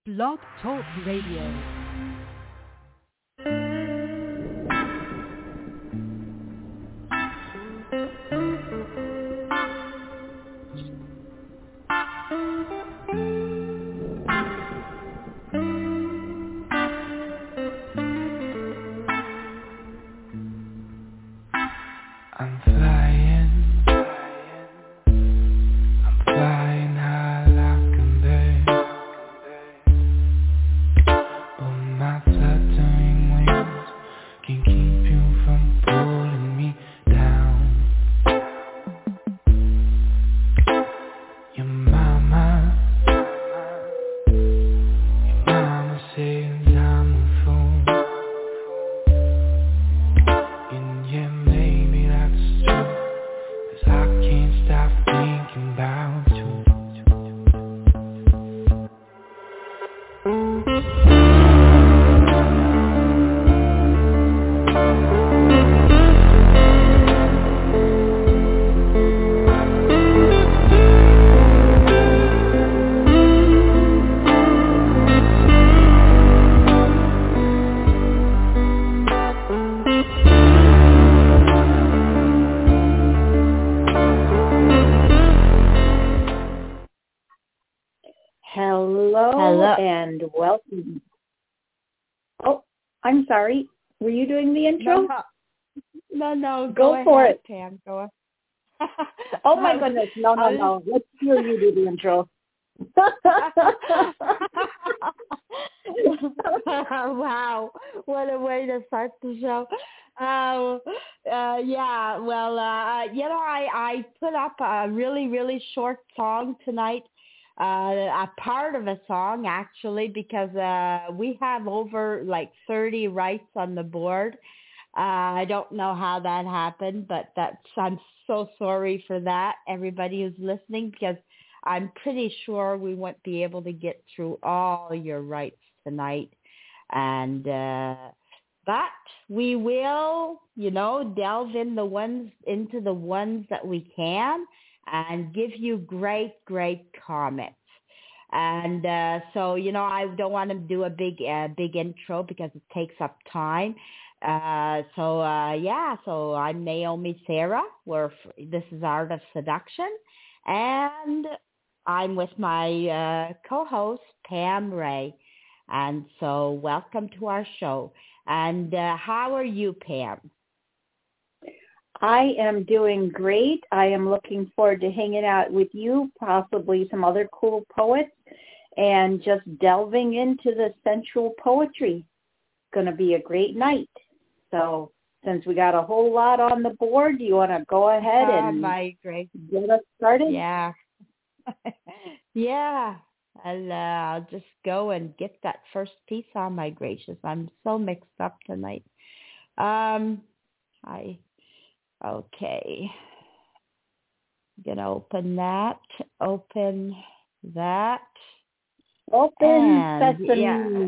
Blog Talk Radio. Hello and welcome. Oh, I'm sorry. Were you doing the intro? No. Go for ahead, it, Pam. Go ahead. Oh my goodness! No. Let's hear you do the intro. Wow, what a way to start the show. Yeah, well, I put up a really, really short song tonight, a part of a song actually, because we have over like 30 rights on the board. I don't know how that happened, but I'm so sorry for that, everybody who's listening, because I'm pretty sure we won't be able to get through all your rights tonight. And but we will, delve into the ones that we can and give you great comments. And so, I don't want to do a big intro because it takes up time. So I'm Naomi Sarah. This is Art of Seduction. And I'm with my co-host, Pam Ray. And so welcome to our show. And how are you, Pam? I am doing great. I am looking forward to hanging out with you, possibly some other cool poets, and just delving into the sensual poetry. It's going to be a great night. So since we got a whole lot on the board, do you want to go ahead and get us started? Yeah. Yeah. I'll just go and get that first piece on, my gracious. I'm so mixed up tonight. Okay. I'm going to open that. Open sesame.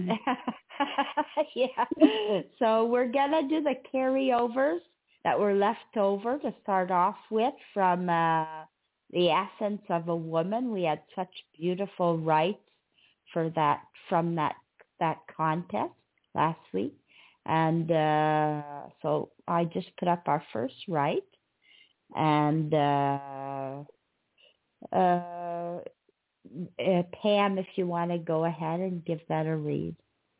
Yeah. So we're going to do the carryovers that were left over to start off with from The Essence of a Woman. We had such beautiful rights for that from that contest last week. And so I just put up our first right. And Pam, if you want to go ahead and give that a read.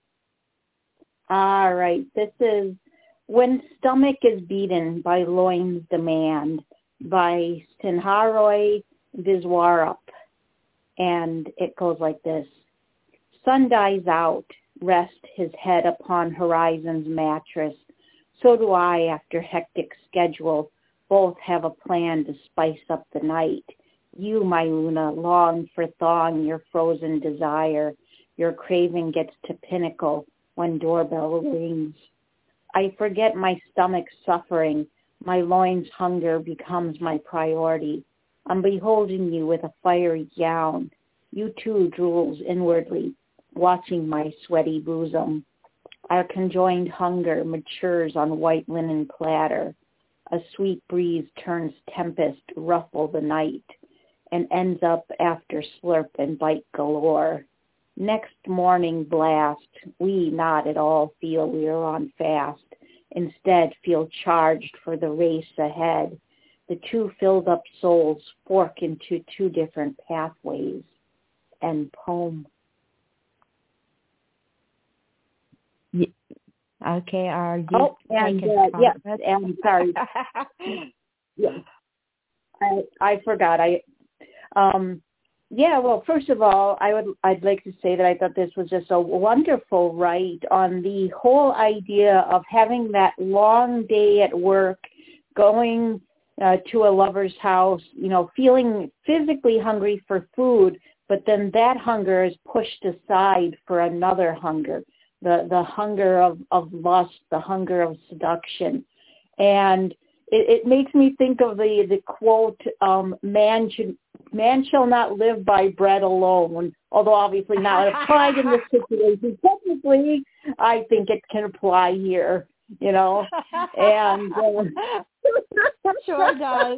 All right. This is When Stomach is Beaten by Loin's Demand by Sinharoi Viswarup. And it goes like this. Sun dies out, rest his head upon horizon's mattress. So do I after hectic schedule. Both have a plan to spice up the night. You, my Luna, long for thawing your frozen desire. Your craving gets to pinnacle when doorbell rings. I forget my stomach's suffering. My loin's hunger becomes my priority. I'm beholding you with a fiery gown. You too drools inwardly, watching my sweaty bosom. Our conjoined hunger matures on white linen platter. A sweet breeze turns tempest, ruffle the night, and ends up after slurp and bite galore. Next morning blast, we not at all feel we are on fast. Instead, feel charged for the race ahead. The two filled up souls fork into two different pathways. And poem. Okay, are you and sorry. Yeah, I forgot. Well, first of all, I'd like to say that I thought this was just a wonderful write on the whole idea of having that long day at work, going to a lover's house, feeling physically hungry for food, but then that hunger is pushed aside for another hunger, the hunger of lust, the hunger of seduction. And it makes me think of the quote, man shall not live by bread alone, although obviously not applied in this situation. Technically, I think it can apply here, and sure does.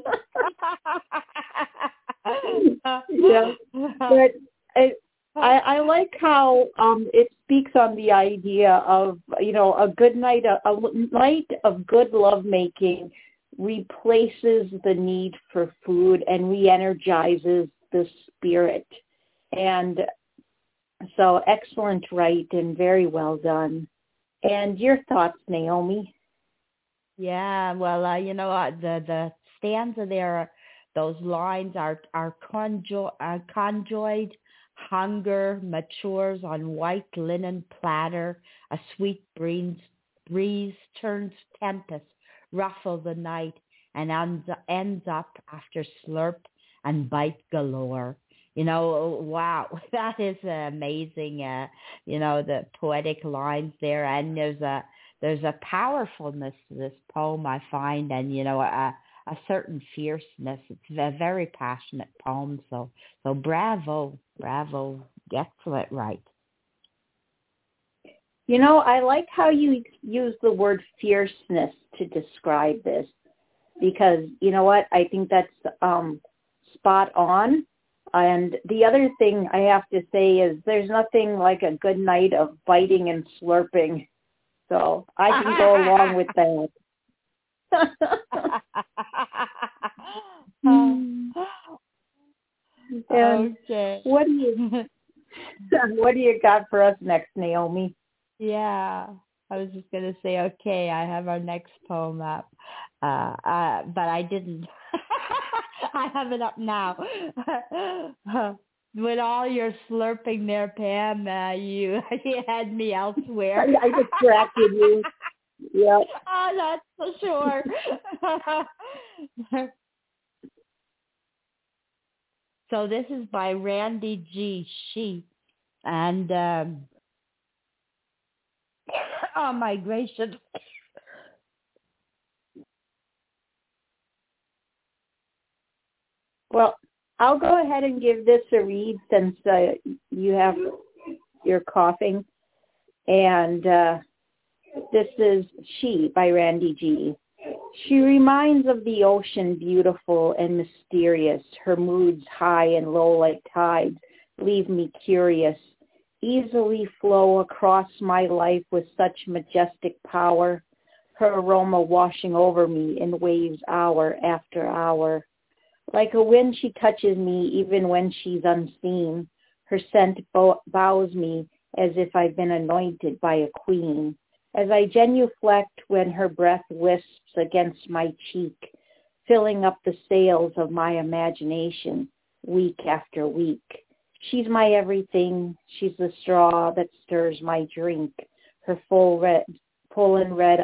Yeah, but I like how it speaks on the idea of a good night, a night of good lovemaking replaces the need for food and re-energizes the spirit. And so excellent write and very well done. And your thoughts, Naomi? Yeah, well, the stanza there, those lines are conjoined. Hunger matures on white linen platter. A sweet breeze turns tempest, ruffle the night, and ends up after slurp and bite galore. Wow, that is amazing. The poetic lines there, and there's a powerfulness to this poem, I find, and a certain fierceness. It's a very passionate poem. So bravo, excellent, right? I like how you use the word fierceness to describe this, because you know what? I think that's spot on. And the other thing I have to say is there's nothing like a good night of biting and slurping. So I can go along with that. Okay. What do you got for us next, Naomi? Yeah, I was just going to say, okay, I have our next poem up, but I didn't. I have it up now. With all your slurping there, Pam, you had me elsewhere. I distracted you. Yep. Oh, that's for sure. So this is by Randy G. She, and oh my gracious. Well, I'll go ahead and give this a read since you're coughing. And this is She by Randy G. She reminds of the ocean, beautiful and mysterious. Her moods high and low like tides leave me curious. Easily flow across my life with such majestic power. Her aroma washing over me in waves hour after hour. Like a wind she touches me even when she's unseen. Her scent bows me as if I've been anointed by a queen. As I genuflect when her breath wisps against my cheek, filling up the sails of my imagination week after week. She's my everything. She's the straw that stirs my drink. Her lips full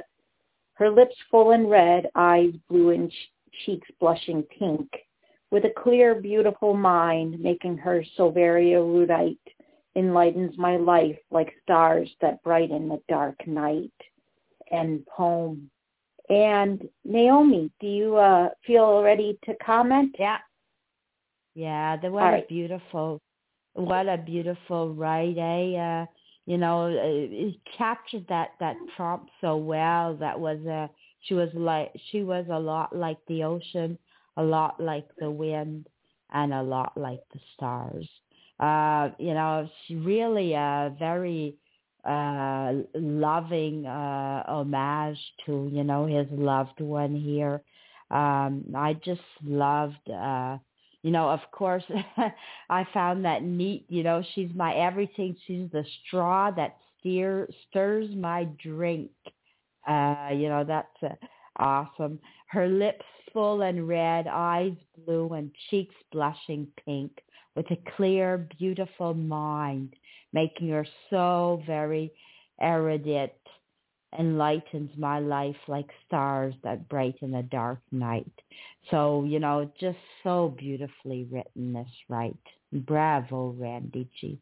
and red, eyes blue and cheeks blushing pink. With a clear, beautiful mind, making her so very erudite, enlightens my life like stars that brighten the dark night. End poem. And Naomi, do you feel ready to comment? Yeah. What a beautiful write, eh? It captured that prompt so well. That was she was a lot like the ocean, a lot like the wind, and a lot like the stars. She really a very loving homage to, his loved one here. I just loved, of course, I found that neat. She's my everything. She's the straw that stirs my drink. That's awesome. Her lips full and red, eyes blue, and cheeks blushing pink, with a clear, beautiful mind, making her so very erudite, enlightens my life like stars that brighten a dark night. So, just so beautifully written, this right. Bravo, Randy G.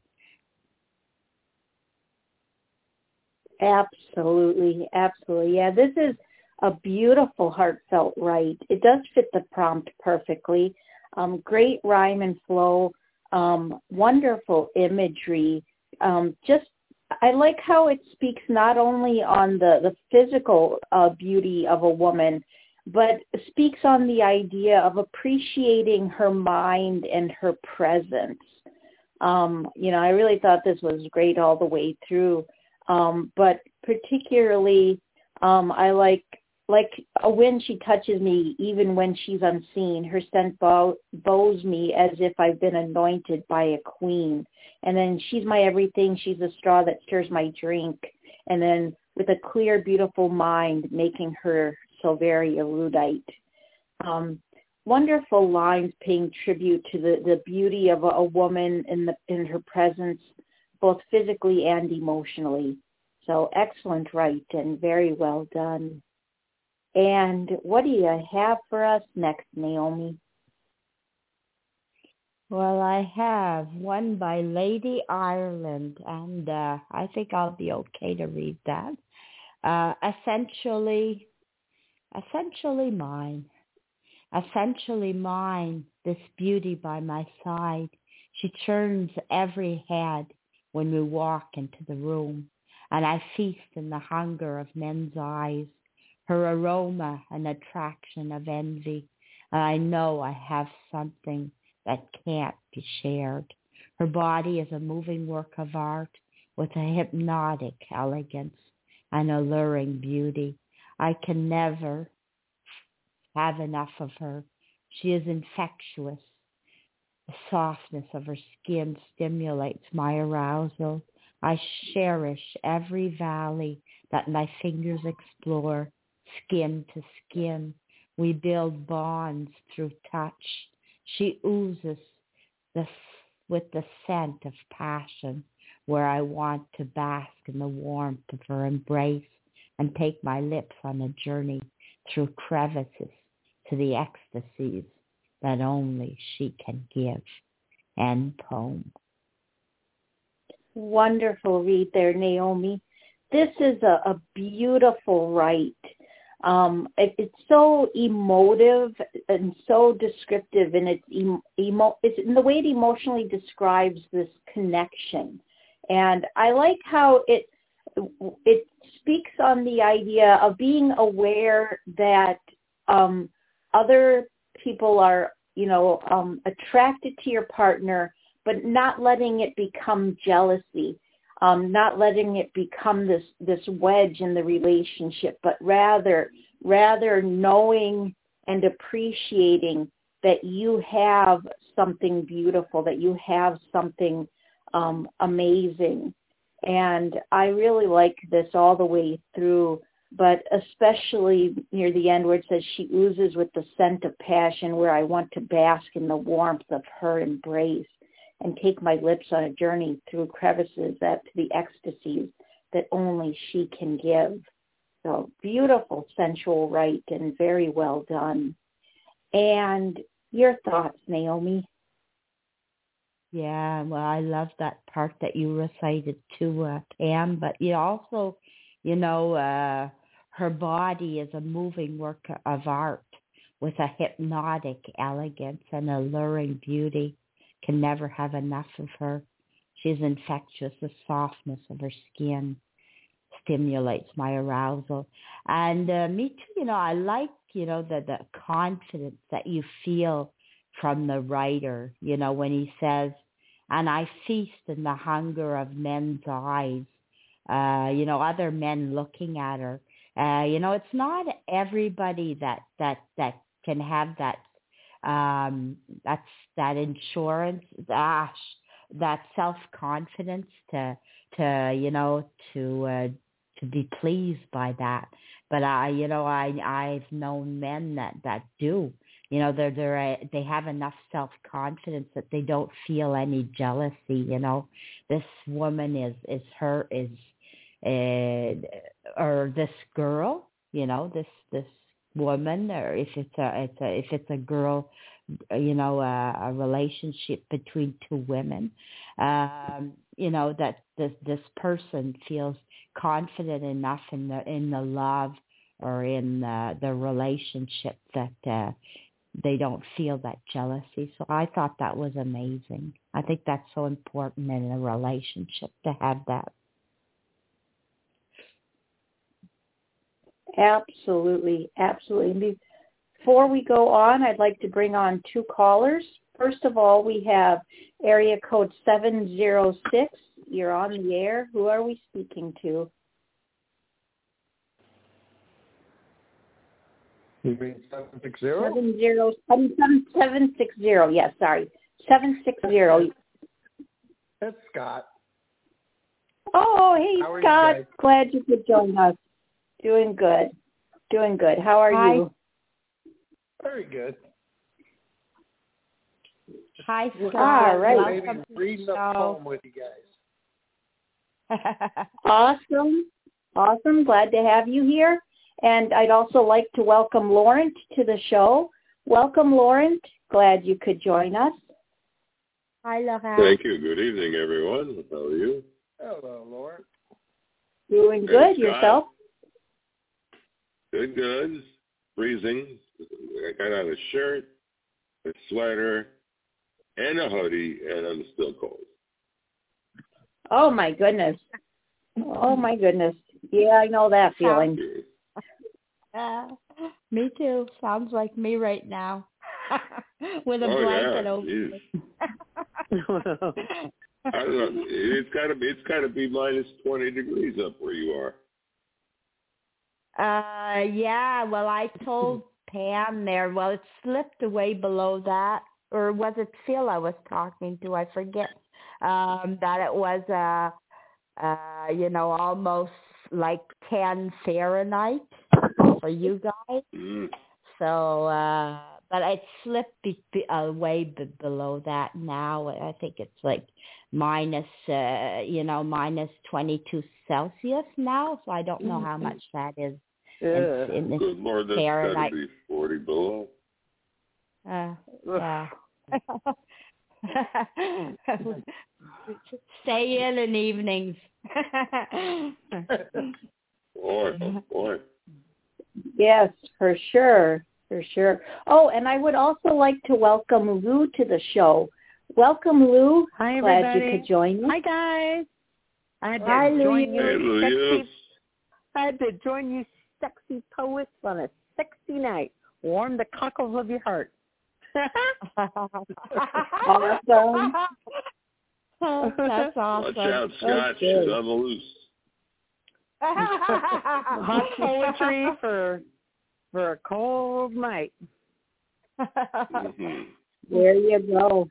Absolutely, absolutely. Yeah, this is a beautiful, heartfelt write. It does fit the prompt perfectly. Great rhyme and flow, wonderful imagery. I like how it speaks not only on the physical beauty of a woman, but speaks on the idea of appreciating her mind and her presence. I really thought this was great all the way through. But particularly, I like when she touches me, even when she's unseen. Her scent bows me as if I've been anointed by a queen. And then she's my everything. She's the straw that stirs my drink. And then with a clear, beautiful mind, making her so very erudite. Wonderful lines paying tribute to the beauty of a woman in her presence, both physically and emotionally. So excellent write and very well done. And what do you have for us next, Naomi? Well, I have one by Lady Ireland, and I think I'll be okay to read that. Essentially mine. Essentially mine, this beauty by my side. She turns every head when we walk into the room, and I feast in the hunger of men's eyes, her aroma an attraction of envy, and I know I have something that can't be shared. Her body is a moving work of art with a hypnotic elegance and alluring beauty. I can never have enough of her. She is infectious. The softness of her skin stimulates my arousal. I cherish every valley that my fingers explore, skin to skin. We build bonds through touch. She oozes with the scent of passion, where I want to bask in the warmth of her embrace and take my lips on a journey through crevices to the ecstasies that only she can give. End poem. Wonderful read there, Naomi. This is a beautiful write. It's so emotive and so descriptive, and it's in the way it emotionally describes this connection. And I like how it speaks on the idea of being aware that other people are, attracted to your partner, but not letting it become jealousy, not letting it become this wedge in the relationship, but rather knowing and appreciating that you have something beautiful, that you have something amazing. And I really like this all the way through, but especially near the end where it says she oozes with the scent of passion, where I want to bask in the warmth of her embrace and take my lips on a journey through crevices to the ecstasies that only she can give. So beautiful, sensual write and very well done. And your thoughts, Naomi? Yeah, well, I love that part that you recited too, Pam. But you also, her body is a moving work of art with a hypnotic elegance and alluring beauty. Can never have enough of her. She's infectious. The softness of her skin stimulates my arousal. And me too, I like, the confidence that you feel from the writer, when he says, and I feast in the hunger of men's eyes. Other men looking at her. It's not everybody that can have that that insurance, that self-confidence to be pleased by that. But I've known men that do. They have enough self-confidence that they don't feel any jealousy. This woman is or this girl, this woman, or if it's a girl, a relationship between two women, that this person feels confident enough in the love or in the relationship that they don't feel that jealousy. So I thought that was amazing. I think that's so important in a relationship to have that. Absolutely, absolutely. Before we go on, I'd like to bring on two callers. First of all, we have area code 706. You're on the air. Who are we speaking to? You mean 760? 760. Yes, sorry. 760. That's Scott. Oh, hey, How are Scott. you guys? Glad you could join us. Doing good. How are Hi. you? Very good. Hi, Scott. All right. Maybe reading a poem with you guys. Awesome. Glad to have you here. And I'd also like to welcome Laurent to the show. Welcome, Laurent. Glad you could join us. Hi, Laurent. Thank you. Good evening, everyone. How are you? Hello, Lauren. Doing Hey, good. Scott. Yourself? Good. Freezing. I got on a shirt, a sweater, and a hoodie, and I'm still cold. Oh, my goodness. Yeah, I know that feeling. Me too. Sounds like me right now. With a blanket over me. I don't know. It's gotta be minus 20 degrees up where you are. Yeah, well, I told Pam there, well, it slipped away below that, or was it Phil I was talking to? I forget, that it was, almost like 10 Fahrenheit for you guys. Mm. So, but it slipped way below that now. I think it's like minus 22 Celsius now. So I don't know how much that is in Good Lord, that's Fahrenheit. gotta be 40 below. Yeah. Stay in evenings. Boy. Yes, for sure. Oh, and I would also like to welcome Lou to the show. Welcome, Lou. Hi, everybody. Glad you could join us. Hi, guys. I had Hi, to join Lou. Hey, Lou, yes. I had to join you sexy poets on a sexy night. Warm the cockles of your heart. Awesome. That's awesome. Watch out, Scott. Okay. She's on the loose. Hot poetry for a cold night. Mm-hmm. There you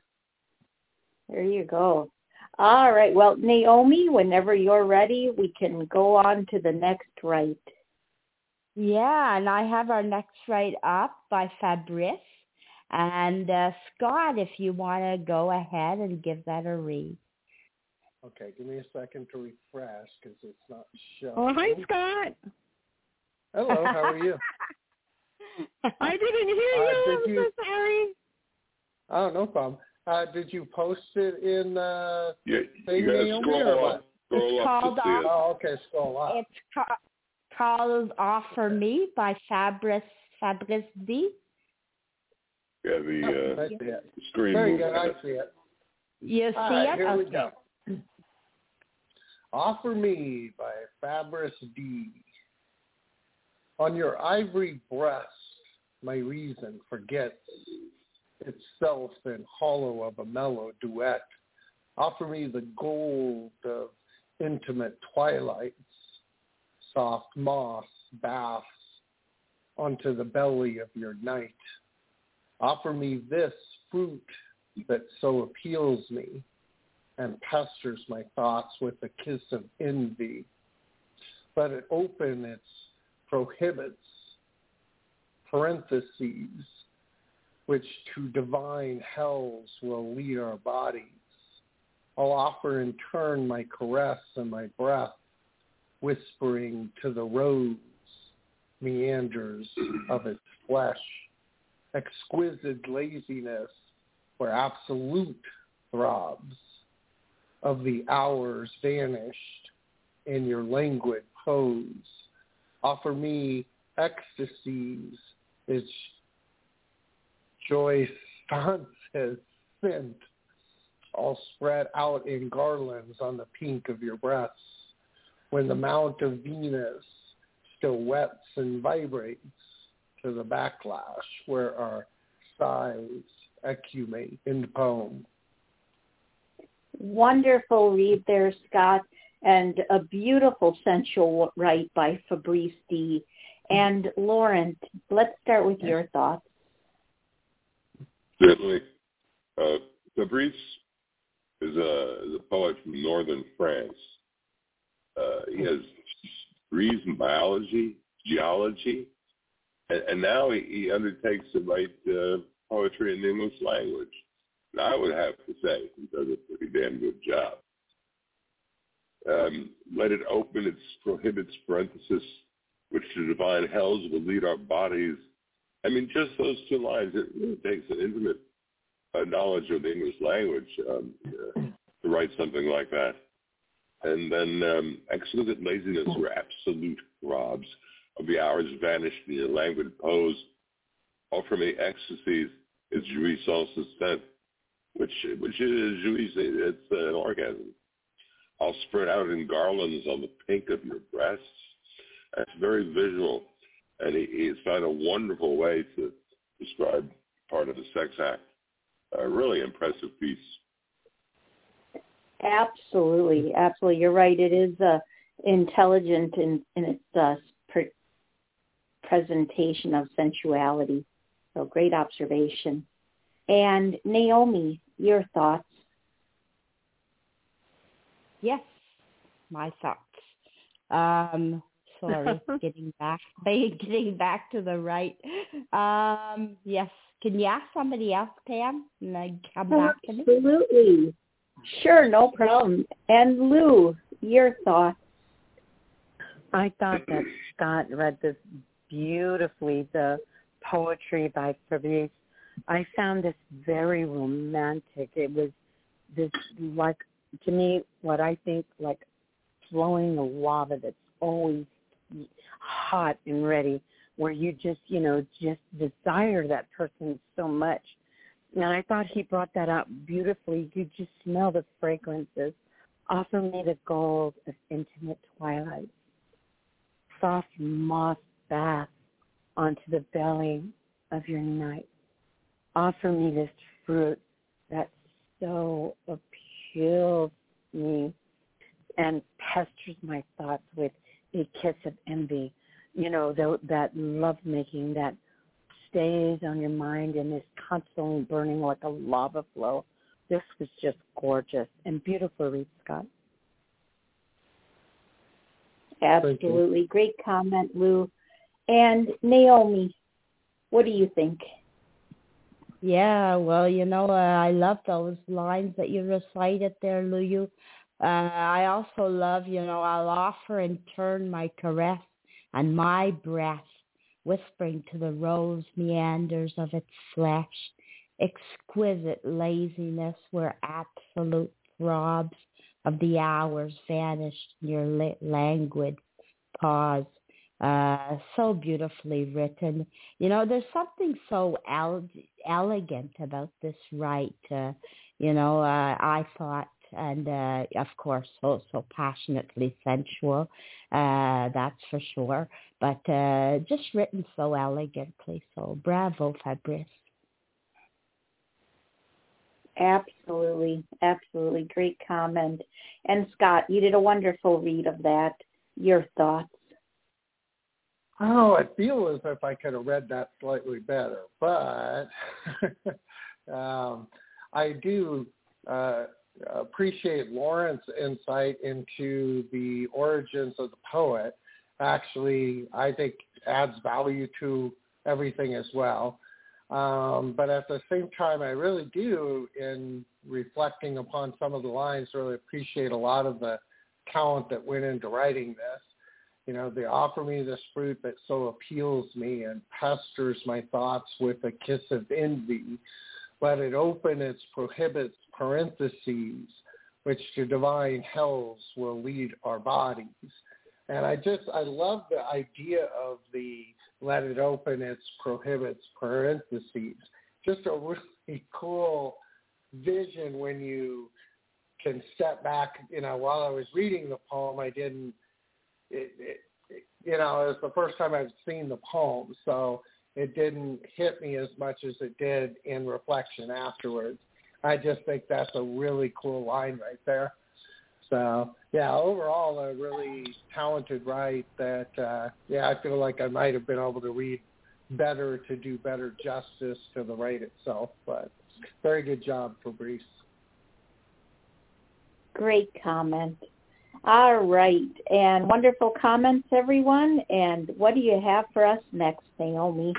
go. All right. Well, Naomi, whenever you're ready, we can go on to the next right. Yeah, and I have our next right up by Fabrice. And Scott, if you want to go ahead and give that a read. Okay, give me a second to refresh because it's not showing. Oh, hi, Scott. Hello, how are you? I didn't hear you. I'm so sorry. Oh, no problem. Did you post it in You thing, gotta Naomi, scroll or up. what? Scroll up to see it. Oh, okay, scroll up. It's called Offer Me by Fabrice D. Yeah, the I see it. screen Very moved. good, I see it. You All see right, it? here we Okay. go. Offer Me by Fabrice D. On your ivory breast, my reason forgets itself in hollow of a mellow duet. Offer me the gold of intimate twilights, soft moss baths onto the belly of your night. Offer me this fruit that so appeals me and pesters my thoughts with a kiss of envy. Let it open its prohibits, parentheses, which to divine hells will lead our bodies. I'll offer in turn my caress and my breath, whispering to the rose meanders of its flesh, exquisite laziness where absolute throbs of the hours vanished in your languid pose. Offer me ecstasies, its joy sconces scent, all spread out in garlands on the pink of your breasts, when the mount of Venus still wets and vibrates to the backlash where our sighs ecumate in the poem. Wonderful read there, Scott, and a beautiful sensual write by Fabrice D. And Lauren, let's start with your thoughts. Certainly. Fabrice is a poet from northern France. He has degrees in biology, geology, and now he undertakes to write poetry in the English language. And I would have to say he does a pretty damn good job. Let it open its prohibits parenthesis, which to divine hells will lead our bodies. I mean, just those two lines, it really takes an intimate knowledge of the English language to write something like that. And then exquisite laziness or absolute robs of the hours vanished in your languid pose. Offer me ecstasies, is jouissance sustent, which is jouissance, it's an orgasm. I'll spread out in garlands on the pink of your breasts. That's very visual, and he's found a wonderful way to describe part of the sex act. A really impressive piece. Absolutely, absolutely. You're right. It is intelligent in its presentation of sensuality. So great observation. And Naomi, your thoughts? Yes, my thoughts. Sorry, getting back to the right. Yes, can you ask somebody else, Pam, and then come back to me? Absolutely. Sure, no problem. And Lou, your thoughts? I thought that Scott read this beautifully, the poetry by Fabrice. I found this very romantic. It was this, like, to me, what I think like flowing lava that's always hot and ready, where you just, just desire that person so much. And I thought he brought that out beautifully. You just smell the fragrances. Offer me the gold of intimate twilight. Soft moss bath onto the belly of your night. Offer me this fruit that so appeals me and pesters my thoughts with a kiss of envy. That love-making that stays on your mind and is constantly burning like a lava flow. This was just gorgeous and beautiful, read, Scott. Absolutely. Great comment, Lou. And Naomi, what do you think? Yeah, well, I love those lines that you recited there, Lou. I also love, I'll offer in turn my caress and my breath, whispering to the rose meanders of its flesh, exquisite laziness where absolute throbs of the hours vanished in your languid pause. So beautifully written. There's something so elegant about this right, I thought, and of course, so passionately sensual, that's for sure, but just written so elegantly. So bravo, Fabrice. Absolutely. Absolutely. Great comment. And Scott, you did a wonderful read of that. Your thoughts? Oh, I feel as if I could have read that slightly better, but I do appreciate Lauren's insight into the origins of the poet. Actually, I think adds value to everything as well. But at the same time, I really do, in reflecting upon some of the lines, really appreciate a lot of the talent that went into writing this. You know, they offer me this fruit that so appeals me and pesters my thoughts with a kiss of envy. Let it open its prohibits parentheses, which to divine hells will lead our bodies. And I love the idea of the let it open its prohibits parentheses. Just a really cool vision when you can step back. You know, while I was reading the poem, it was the first time I've seen the poem, so it didn't hit me as much as it did in reflection afterwards. I just think that's a really cool line right there. So, yeah, overall, a really talented write that, I feel like I might have been able to read better to do better justice to the write itself. But very good job, Fabrice. Great comment. All right. And wonderful comments, everyone. And what do you have for us next, Naomi?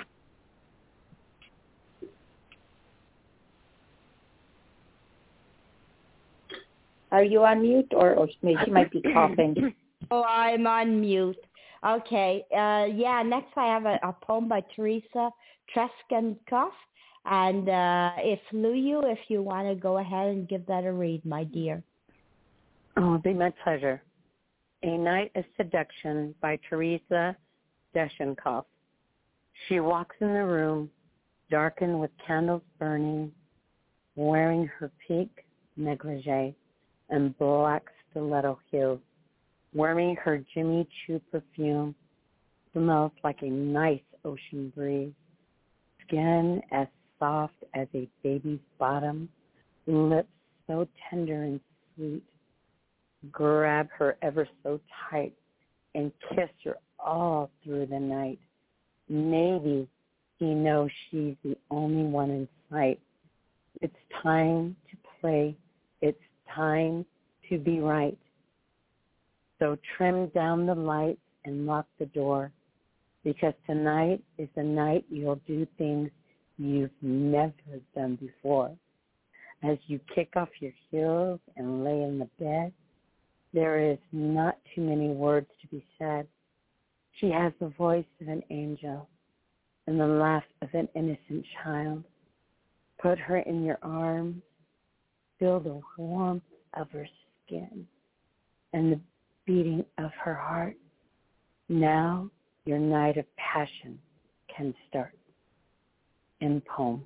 Are you on mute, or she might be coughing? Oh, I'm on mute. Okay. Next I have a poem by Teresa Treskoff. And if Luyu, if you want to go ahead and give that a read, my dear. Oh, it'll be my pleasure. A Night of Seduction by Teresa Treskoff. She walks in the room, darkened with candles burning, wearing her pink negligee and black stiletto heels, wearing her Jimmy Choo perfume, smells like a nice ocean breeze, skin as soft as a baby's bottom, lips so tender and sweet. Grab her ever so tight and kiss her all through the night. Maybe he knows she's the only one in sight. It's time to play. It's time to be right. So trim down the lights and lock the door, because tonight is the night you'll do things you've never done before. As you kick off your heels and lay in the bed, there is not too many words to be said. She has the voice of an angel and the laugh of an innocent child. Put her in your arms, feel the warmth of her skin and the beating of her heart. Now your night of passion can start. In poem.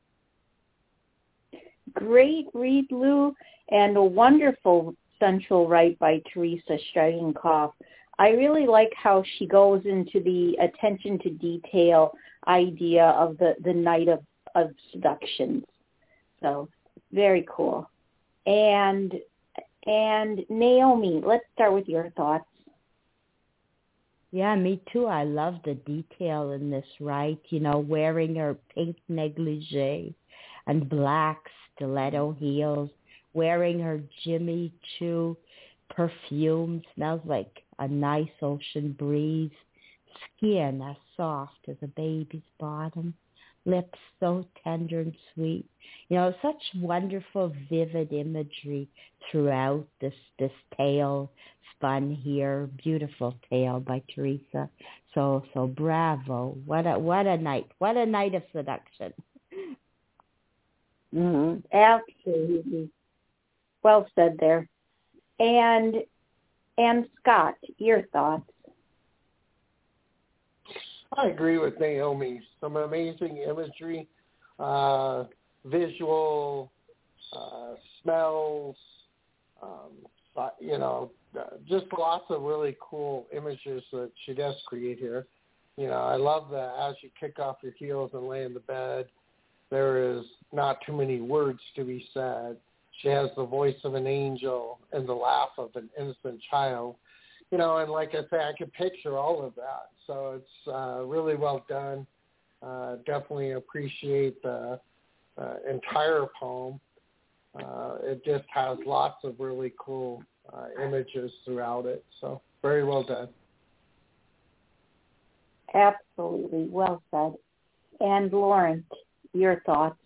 Great read, Lou, and a wonderful central write by Teresa Treskoff. I really like how she goes into the attention to detail idea of the night of seductions. So very cool. And Naomi, let's start with your thoughts. Yeah, me too. I love the detail in this, right? You know, wearing her pink negligee and black stiletto heels, wearing her Jimmy Choo perfume, smells like a nice ocean breeze, skin as soft as a baby's bottom, lips so tender and sweet. You know, such wonderful, vivid imagery throughout this tale spun here. Beautiful tale by Teresa. So bravo. What a night. What a night of seduction. Mm-hmm. Absolutely. Well said there. And Scott, your thoughts? I agree with Naomi. Some amazing imagery, visual, smells, just lots of really cool images that she does create here. You know, I love that as you kick off your heels and lay in the bed, there is not too many words to be said. She has the voice of an angel and the laugh of an innocent child. You know, and like I say, I could picture all of that. So it's really well done. Definitely appreciate the entire poem. It just has lots of really cool images throughout it. So very well done. Absolutely. Well said. And Lauren, your thoughts?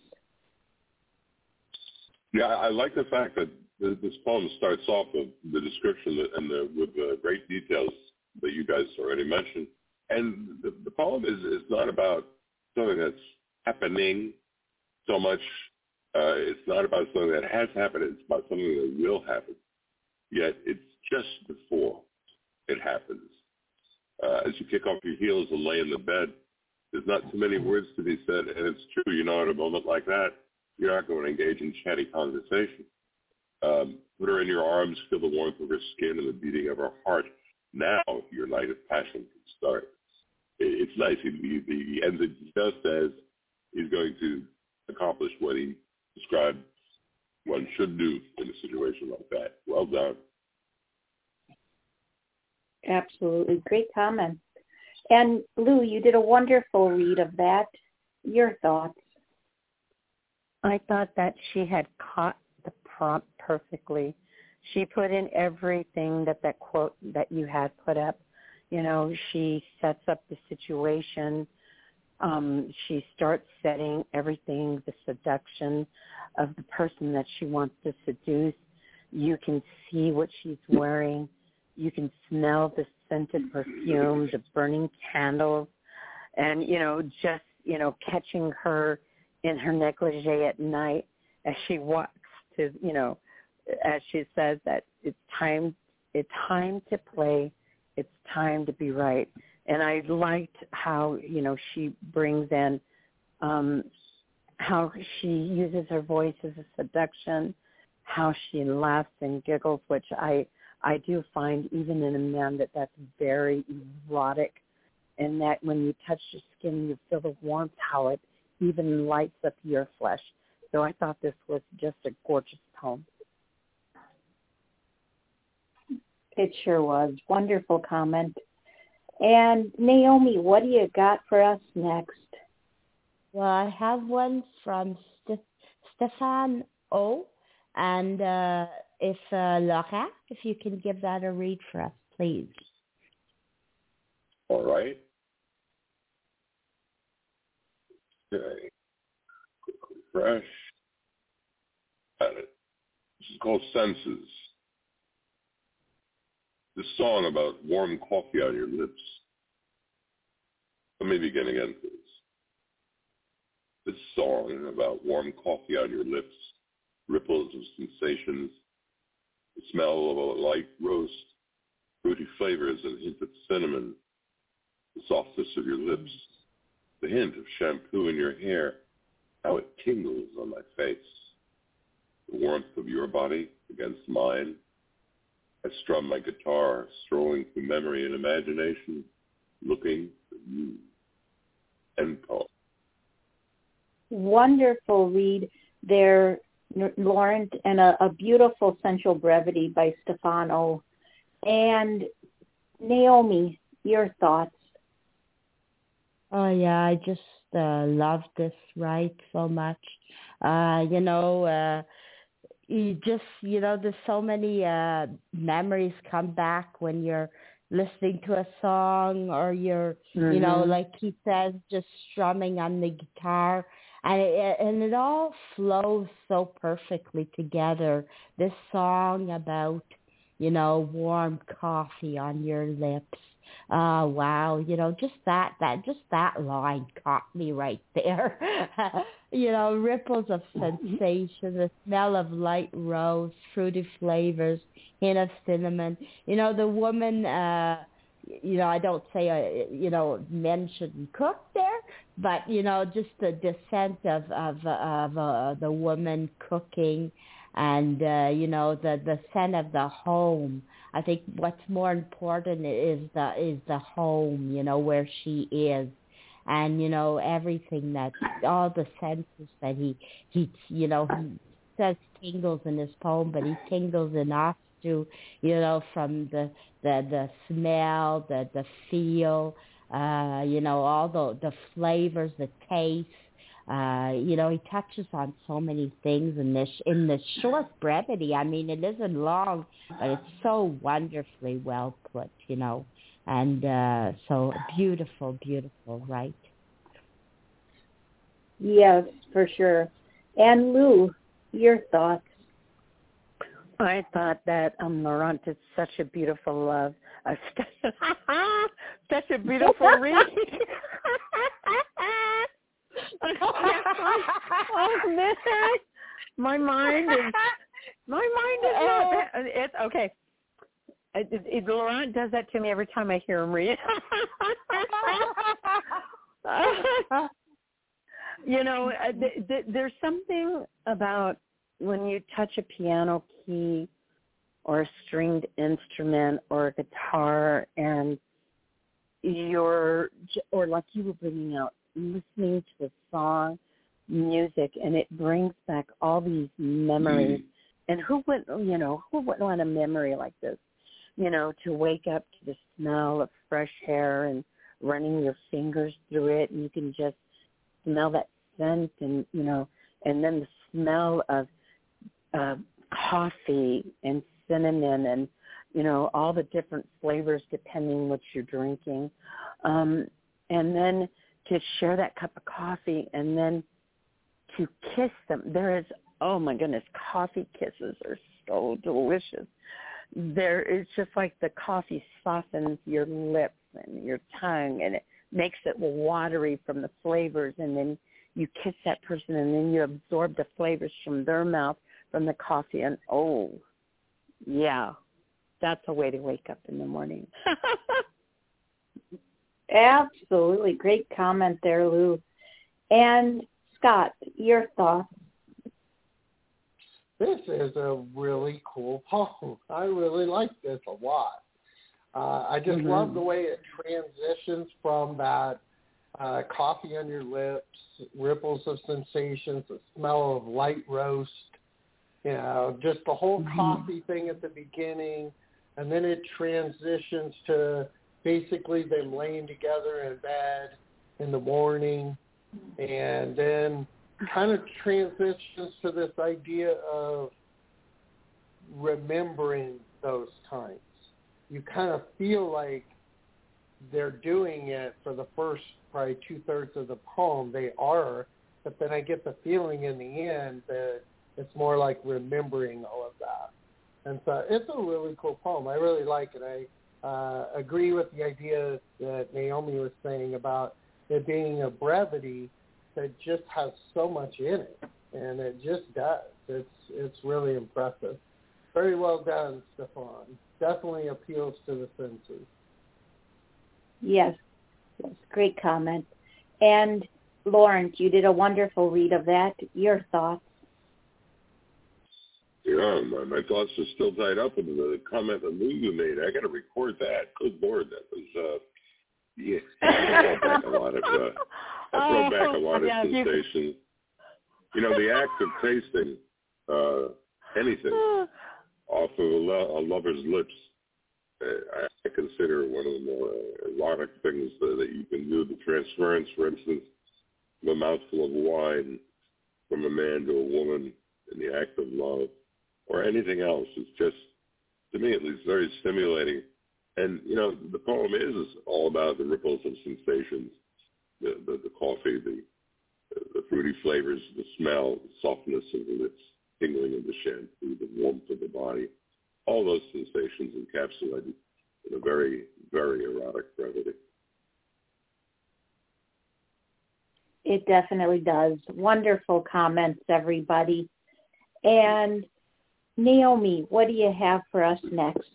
Yeah, I like the fact that this poem starts off with the description with the great details that you guys already mentioned. And the poem is not about something that's happening so much. It's not about something that has happened. It's about something that will happen. Yet it's just before it happens. As you kick off your heels and lay in the bed, there's not too many words to be said. And it's true, you know, at a moment like that, you're not going to engage in chatty conversation. Put her in your arms, feel the warmth of her skin and the beating of her heart. Now your night of passion can start. It's nice. He ends it just as he's going to accomplish what he described one should do in a situation like that. Well done. Absolutely. Great comment. And Lou, you did a wonderful read of that. Your thoughts? I thought that she had caught the prompt perfectly. She put in everything that quote that you had put up. You know, she sets up the situation. She starts setting everything, the seduction of the person that she wants to seduce. You can see what she's wearing. You can smell the scented perfume, the burning candles, and, you know, just, you know, catching her in her negligee at night as she walks to, you know, as she says that it's time to play, it's time to be right. And I liked how, you know, she brings in how she uses her voice as a seduction, how she laughs and giggles, which I do find even in a man that's very erotic, and that when you touch your skin, you feel the warmth, how it even lights up your flesh. So I thought this was just a gorgeous poem. It sure was. Wonderful comment. And Naomi, what do you got for us next? Well, I have one from Stefan O. And if Laura, if you can give that a read for us, please. All right. Okay. Quickly refresh. Got it. This is called Senses. This song about warm coffee on your lips. Let me begin again, please. This song about warm coffee on your lips, ripples of sensations, the smell of a light roast, fruity flavors and hint of cinnamon, the softness of your lips, the hint of shampoo in your hair, how it tingles on my face, the warmth of your body against mine. I strum my guitar, strolling through memory and imagination, looking for you. End poem. Wonderful read there, Lauren, and a beautiful sensual brevity by Stefano. And Naomi, your thoughts? Oh, yeah, I just love this right so much. There's so many memories come back when you're listening to a song or you're, like he says, just strumming on the guitar. And it all flows so perfectly together. This song about, warm coffee on your lips. Oh, wow. Just that line caught me right there. Ripples of sensation, the smell of light rose, fruity flavors, hint of cinnamon. The woman, I don't say, men shouldn't cook there, but, just the scent of the woman cooking and, the scent of the home. I think what's more important is the home, where she is. and everything that all the senses that he says tingles in his poem, but he tingles in us too, from the smell, the feel, all the flavors, the taste. He touches on so many things in this short brevity. I mean, it isn't long, but it's so wonderfully well put, and so beautiful, beautiful, right? Yes, for sure. And Lou, your thoughts? I thought that Laurent did such a beautiful such a beautiful read. Oh man, my mind is not. It's okay. Laurent does that to me every time I hear him read. There's something about when you touch a piano key or a stringed instrument or a guitar, and or like you were bringing out, listening to a song, music, and it brings back all these memories. And who wouldn't want a memory like this? To wake up to the smell of fresh hair and running your fingers through it, and you can just smell that scent, and and then the smell of coffee and cinnamon, and all the different flavors depending what you're drinking, and then to share that cup of coffee, and then to kiss them. There is, oh my goodness, coffee kisses are so delicious. It's just like the coffee softens your lips and your tongue, and it makes it watery from the flavors, and then you kiss that person, and then you absorb the flavors from their mouth, from the coffee, and oh, yeah, that's a way to wake up in the morning. Absolutely. Great comment there, Lou. And Scott, your thoughts? This is a really cool poem. I really like this a lot. I just love the way it transitions from that coffee on your lips, ripples of sensations, the smell of light roast, just the whole coffee thing at the beginning, and then it transitions to basically them laying together in bed in the morning, and then kind of transitions to this idea of remembering those times. You kind of feel like they're doing it for the first probably 2/3 of the poem. They are, but then I get the feeling in the end that it's more like remembering all of that. And so it's a really cool poem. I really like it. I agree with the idea that Naomi was saying about it being a brevity that just has so much in it, and it just does. It's really impressive. Very well done, Stefan. Definitely appeals to the senses. Yes, great comment. And Lawrence, you did a wonderful read of that. Your thoughts? Yeah, my thoughts are still tied up in the comment that Lulu made. I got to record that. Good Lord, that was I brought back a lot of sensations. The act of tasting anything off of a lover's lips, I consider one of the more erotic things that you can do. The transference, for instance, of a mouthful of wine from a man to a woman in the act of love, or anything else, is just, to me at least, very stimulating. And, the poem is all about the ripples of sensations, the coffee, the fruity flavors, the smell, the softness of the lips, tingling of the shampoo, the warmth of the body, all those sensations encapsulated in a very, very erotic brevity. It definitely does. Wonderful comments, everybody. And Naomi, what do you have for us next?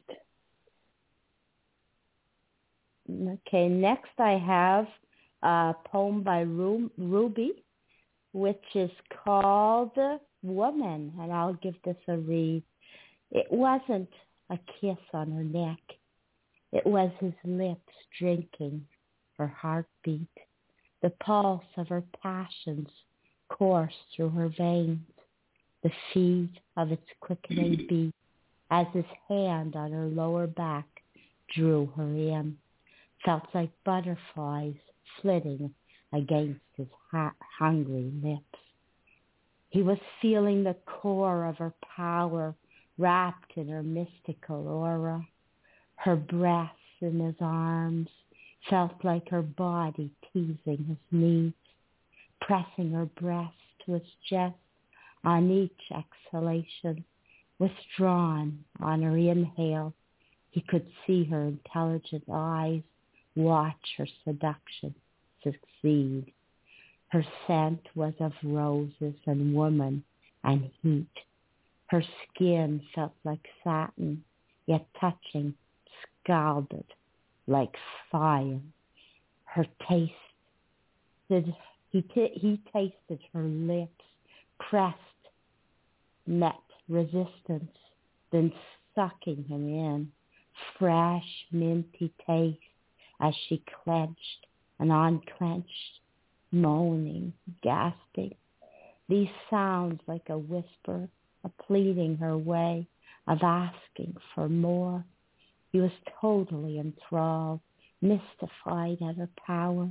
Okay, next I have a poem by Ruby, which is called Woman, and I'll give this a read. It wasn't a kiss on her neck. It was his lips drinking her heartbeat, The pulse of her passions coursed through her veins, the feed of its quickening beat as his hand on her lower back drew her in, felt like butterflies flitting against his hungry lips. He was feeling the core of her power wrapped in her mystical aura. Her breath in his arms felt like her body teasing his needs, pressing her breast to his chest on each exhalation. Withdrawn on her inhale, he could see her intelligent eyes watch her seduction succeed. Her scent was of roses and woman and heat. Her skin felt like satin, yet touching, scalded like fire. Her taste, he tasted her lips, pressed, met resistance, then sucking him in. Fresh, minty taste as she clenched and unclenched, moaning, gasping. These sounds like a whisper, a pleading her way, of asking for more. He was totally enthralled, mystified at her power,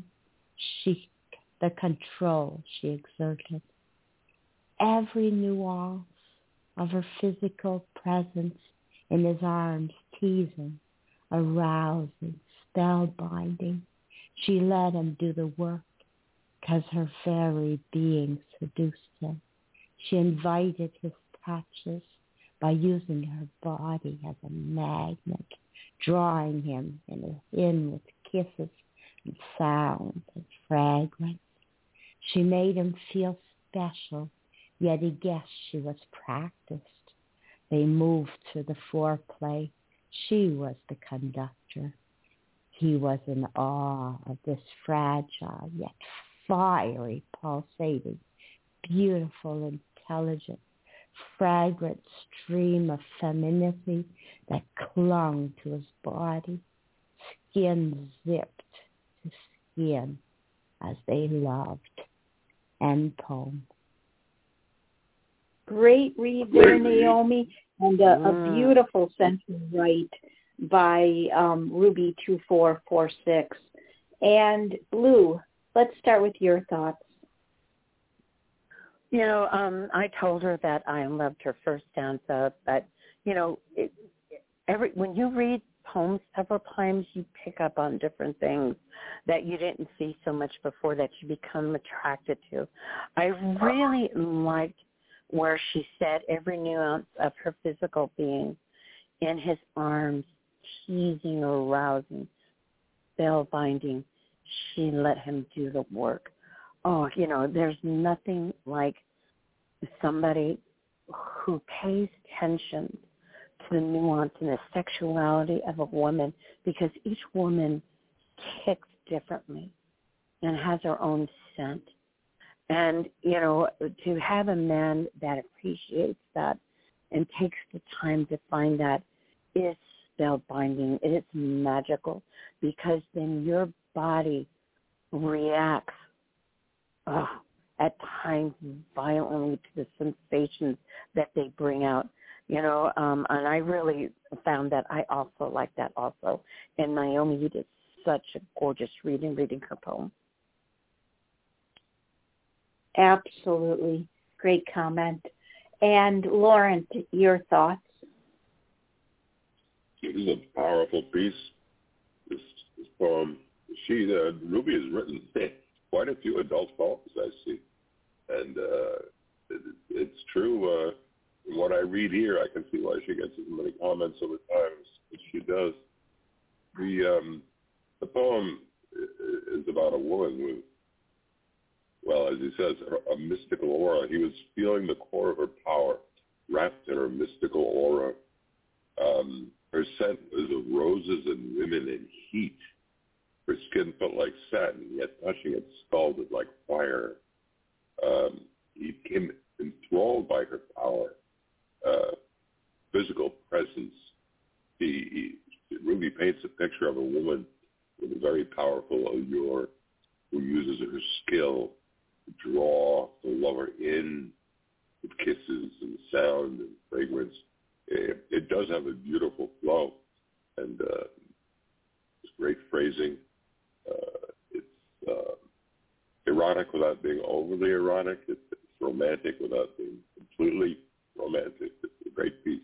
the control she exerted. Every nuance of her physical presence in his arms, teasing, arousing, spellbinding. She let him do the work because her very being seduced him. She invited his touches by using her body as a magnet, drawing him in with kisses and sounds and fragrance. She made him feel special, yet he guessed she was practiced. They moved through the foreplay. She was the conductor. He was in awe of this fragile yet fiery, pulsating, beautiful, intelligent, fragrant stream of femininity that clung to his body, skin zipped to skin as they loved. End poem. Great read there, Naomi, and a beautiful sentence right by Ruby 2446. And Lou, let's start with your thoughts. You know, I told her that I loved her first stanza, but, you know, when you read poems several times, you pick up on different things that you didn't see so much before that you become attracted to. I really liked where she said every nuance of her physical being in his arms, teasing, arousing, spellbinding. She let him do the work. Oh, you know, there's nothing like somebody who pays attention to the nuance and the sexuality of a woman, because each woman kicks differently and has her own scent. And, you know, to have a man that appreciates that and takes the time to find that is spellbinding. It is magical, because then your body reacts at times violently to the sensations that they bring out, you know, and I really found that I also like that also. And Naomi, you did such a gorgeous reading her poem. Absolutely. Great comment. And Lauren, your thoughts? This is a powerful piece, this poem. Ruby has written quite a few adult poems, I see. And it's true. What I read here, I can see why she gets as many comments over time as she does. The poem is about a woman with, well, as he says, a mystical aura. He was feeling the core of her power, wrapped in her mystical aura. Her scent was of roses and women and heat. Her skin felt like satin, yet touching it scalded like fire. He became enthralled by her power, physical presence. Ruby paints a picture of a woman with a very powerful allure, who uses her skill to draw the lover in with kisses and sound and fragrance. It does have a beautiful flow, and it's great phrasing. It's erotic without being overly erotic. It's romantic without being completely romantic. It's a great piece.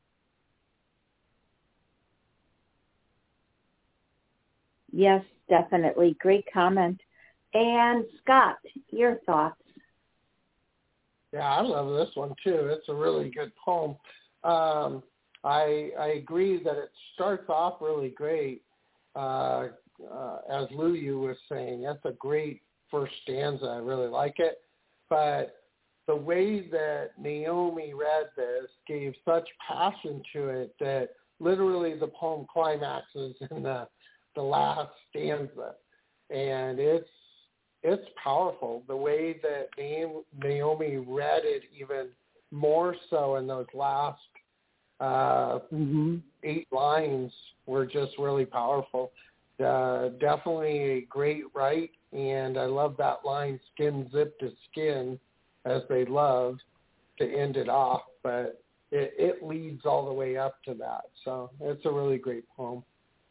Yes, definitely. Great comment. And Scott, your thoughts? Yeah, I love this one too. It's a really good poem. I agree that it starts off really great. As Luyu was saying, that's a great first stanza. I really like it. But the way that Naomi read this gave such passion to it that literally the poem climaxes in the last stanza. And it's powerful. The way that Naomi read it, even more so in those last 8 lines, were just really powerful. Definitely a great write, and I love that line, skin zip to skin, as they love to end it off, but it leads all the way up to that. So it's a really great poem.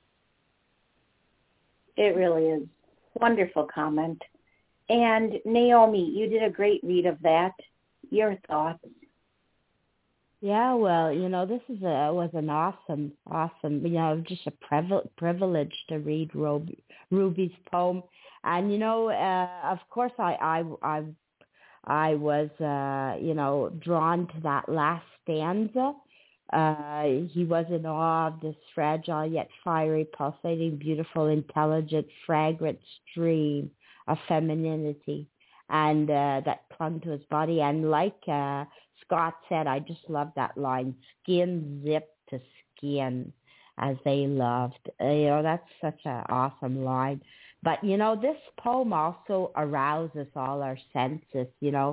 It really is. Wonderful comment. And Naomi, you did a great read of that. Your thoughts? Yeah, well, this was an awesome, just a privilege to read Ruby's poem, and of course, I was drawn to that last stanza. He was in awe of this fragile yet fiery, pulsating, beautiful, intelligent, fragrant stream of femininity, and that clung to his body. And like Scott said, I just love that line, skin zip to skin, as they loved. That's such an awesome line. But, this poem also arouses all our senses.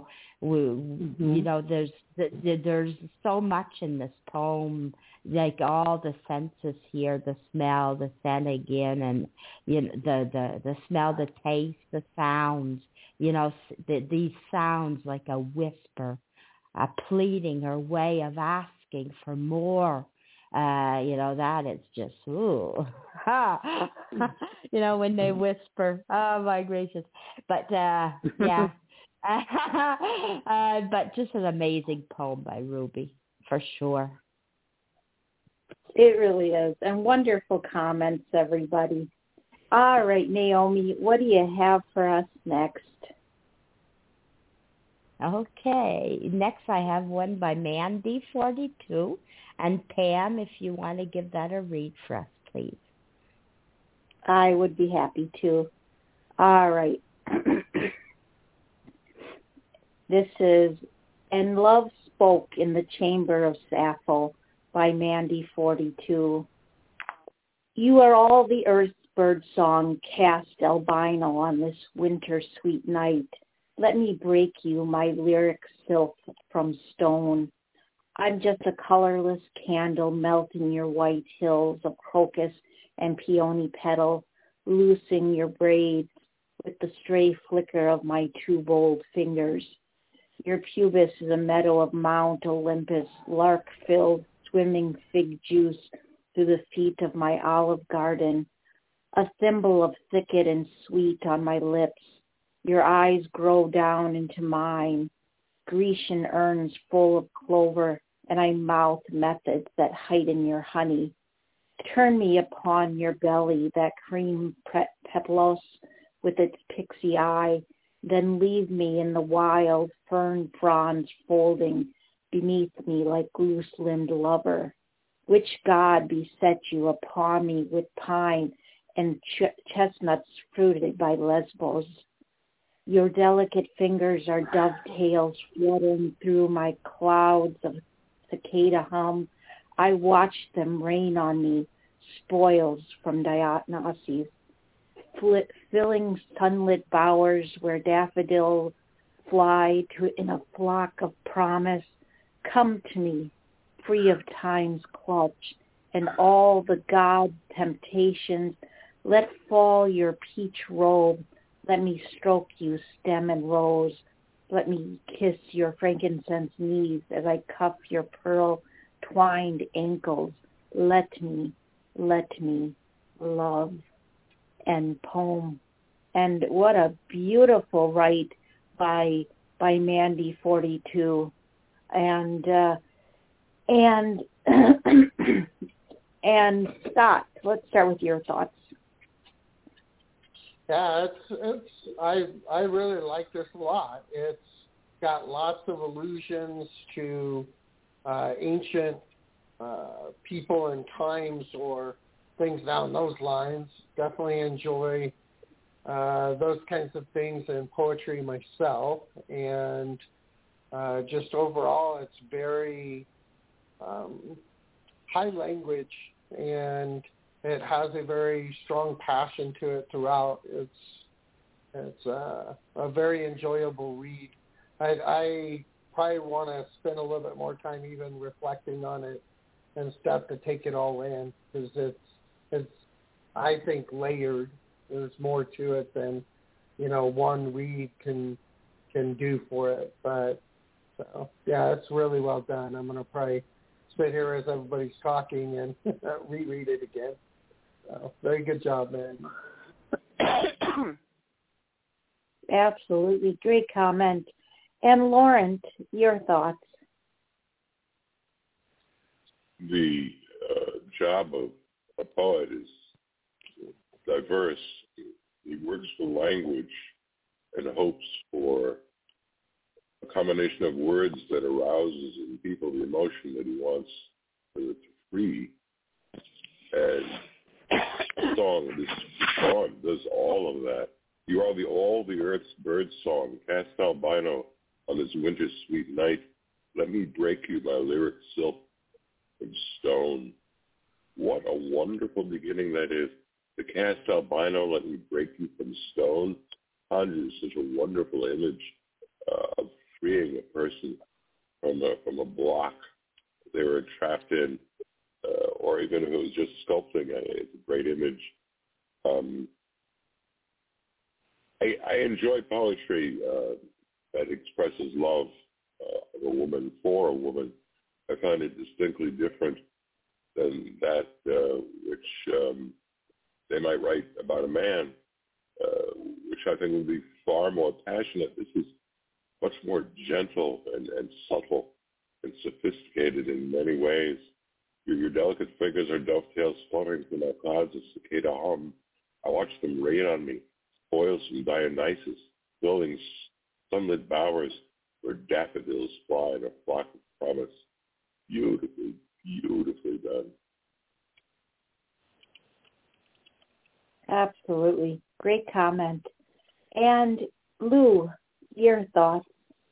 There's so much in this poem, like all the senses here, the smell, the scent again, and the smell, the taste, the sounds. These sounds like a whisper, a pleading or way of asking for more. That is just, ooh, when they whisper, oh my gracious. But, yeah, but just an amazing poem by Ruby, for sure. It really is. And wonderful comments, everybody. All right, Naomi, what do you have for us next? Okay. Next, I have one by Mandy42. And Pam, if you want to give that a read for us, please. I would be happy to. All right. This is And Love Spoke in the Chamber of Sappho by Mandy42. You are all the earth's bird song cast albino on this winter sweet night. Let me break you, my lyric sylph from stone. I'm just a colorless candle melting your white hills of crocus and peony petal, loosing your braids with the stray flicker of my two bold fingers. Your pubis is a meadow of Mount Olympus, lark-filled, swimming fig juice through the feet of my olive garden, a thimble of thicket and sweet on my lips. Your eyes grow down into mine, Grecian urns full of clover, and I mouth methods that heighten your honey. Turn me upon your belly, that cream peplos with its pixie eye, then leave me in the wild fern fronds folding beneath me like loose-limbed lover. Which god beset you upon me with pine and chestnuts fruited by Lesbos? Your delicate fingers are dovetails fluttering through my clouds of cicada hum. I watch them rain on me, spoils from Dionysus, filling sunlit bowers where daffodils fly in a flock of promise. Come to me, free of time's clutch, and all the god temptations. Let fall your peach robe, Let me stroke you, stem and rose. Let me kiss your frankincense knees as I cuff your pearl-twined ankles. Let me love. And poem. And what a beautiful write by Mandy 42. And and Scott, let's start with your thoughts. Yeah, I really like this a lot. It's got lots of allusions to ancient people and times or things down those lines. Definitely enjoy those kinds of things in poetry myself, and just overall, it's very high language, and it has a very strong passion to it throughout. It's a very enjoyable read. I probably want to spend a little bit more time even reflecting on it and stuff to take it all in, because it's I think layered. There's more to it than one read can do for it. But so yeah, it's really well done. I'm gonna probably sit here as everybody's talking and reread it again. So very good job, man. Absolutely. Great comment. And Lauren, your thoughts? The job of a poet is diverse. He works with language and hopes for a combination of words that arouses in people the emotion that he wants to free. And this song does all of that. You are all the earth's bird song, cast albino on this winter sweet night. Let me break you my lyric silk from stone. What a wonderful beginning that is. The cast albino, let me break you from stone, conjures such a wonderful image of freeing a person from a block they were trapped in, or even if it was just sculpting. It's a great image. I enjoy poetry that expresses love of a woman for a woman. I find it distinctly different than that which they might write about a man, which I think would be far more passionate. This is much more gentle and subtle and sophisticated in many ways. Your delicate fingers are dovetails fluttering through my clouds of cicada hum. I watch them rain on me, spoils from Dionysus, building sunlit bowers where daffodils fly in a flock of promise. Beautifully, beautifully done. Absolutely. Great comment. And Lou, your thoughts?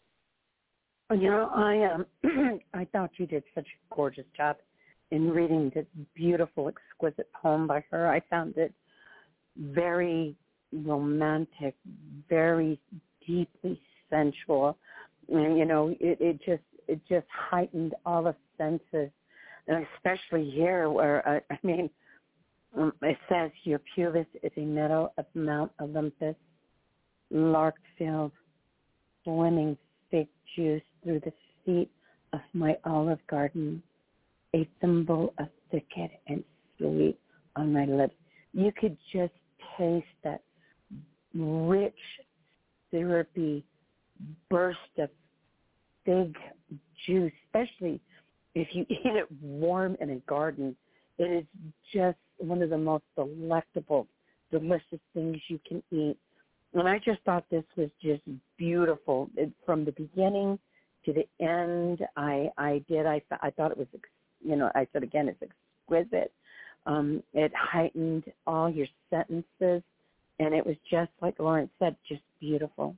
I thought you did such a gorgeous job in reading this beautiful, exquisite poem by her. I found it very romantic, very deeply sensual. And, it just heightened all the senses, and especially here where, it says, your pubis is a meadow of Mount Olympus, lark-filled, swimming fig juice through the seat of my olive garden, a thimble of thicket and sweet on my lips. You could just taste that rich, syrupy burst of fig juice, especially if you eat it warm in a garden. It is just one of the most delectable, delicious things you can eat. And I just thought this was just beautiful. From the beginning to the end, I thought it was, I said again, it's exquisite. It heightened all your sentences, and it was just, like Lauren said, just beautiful.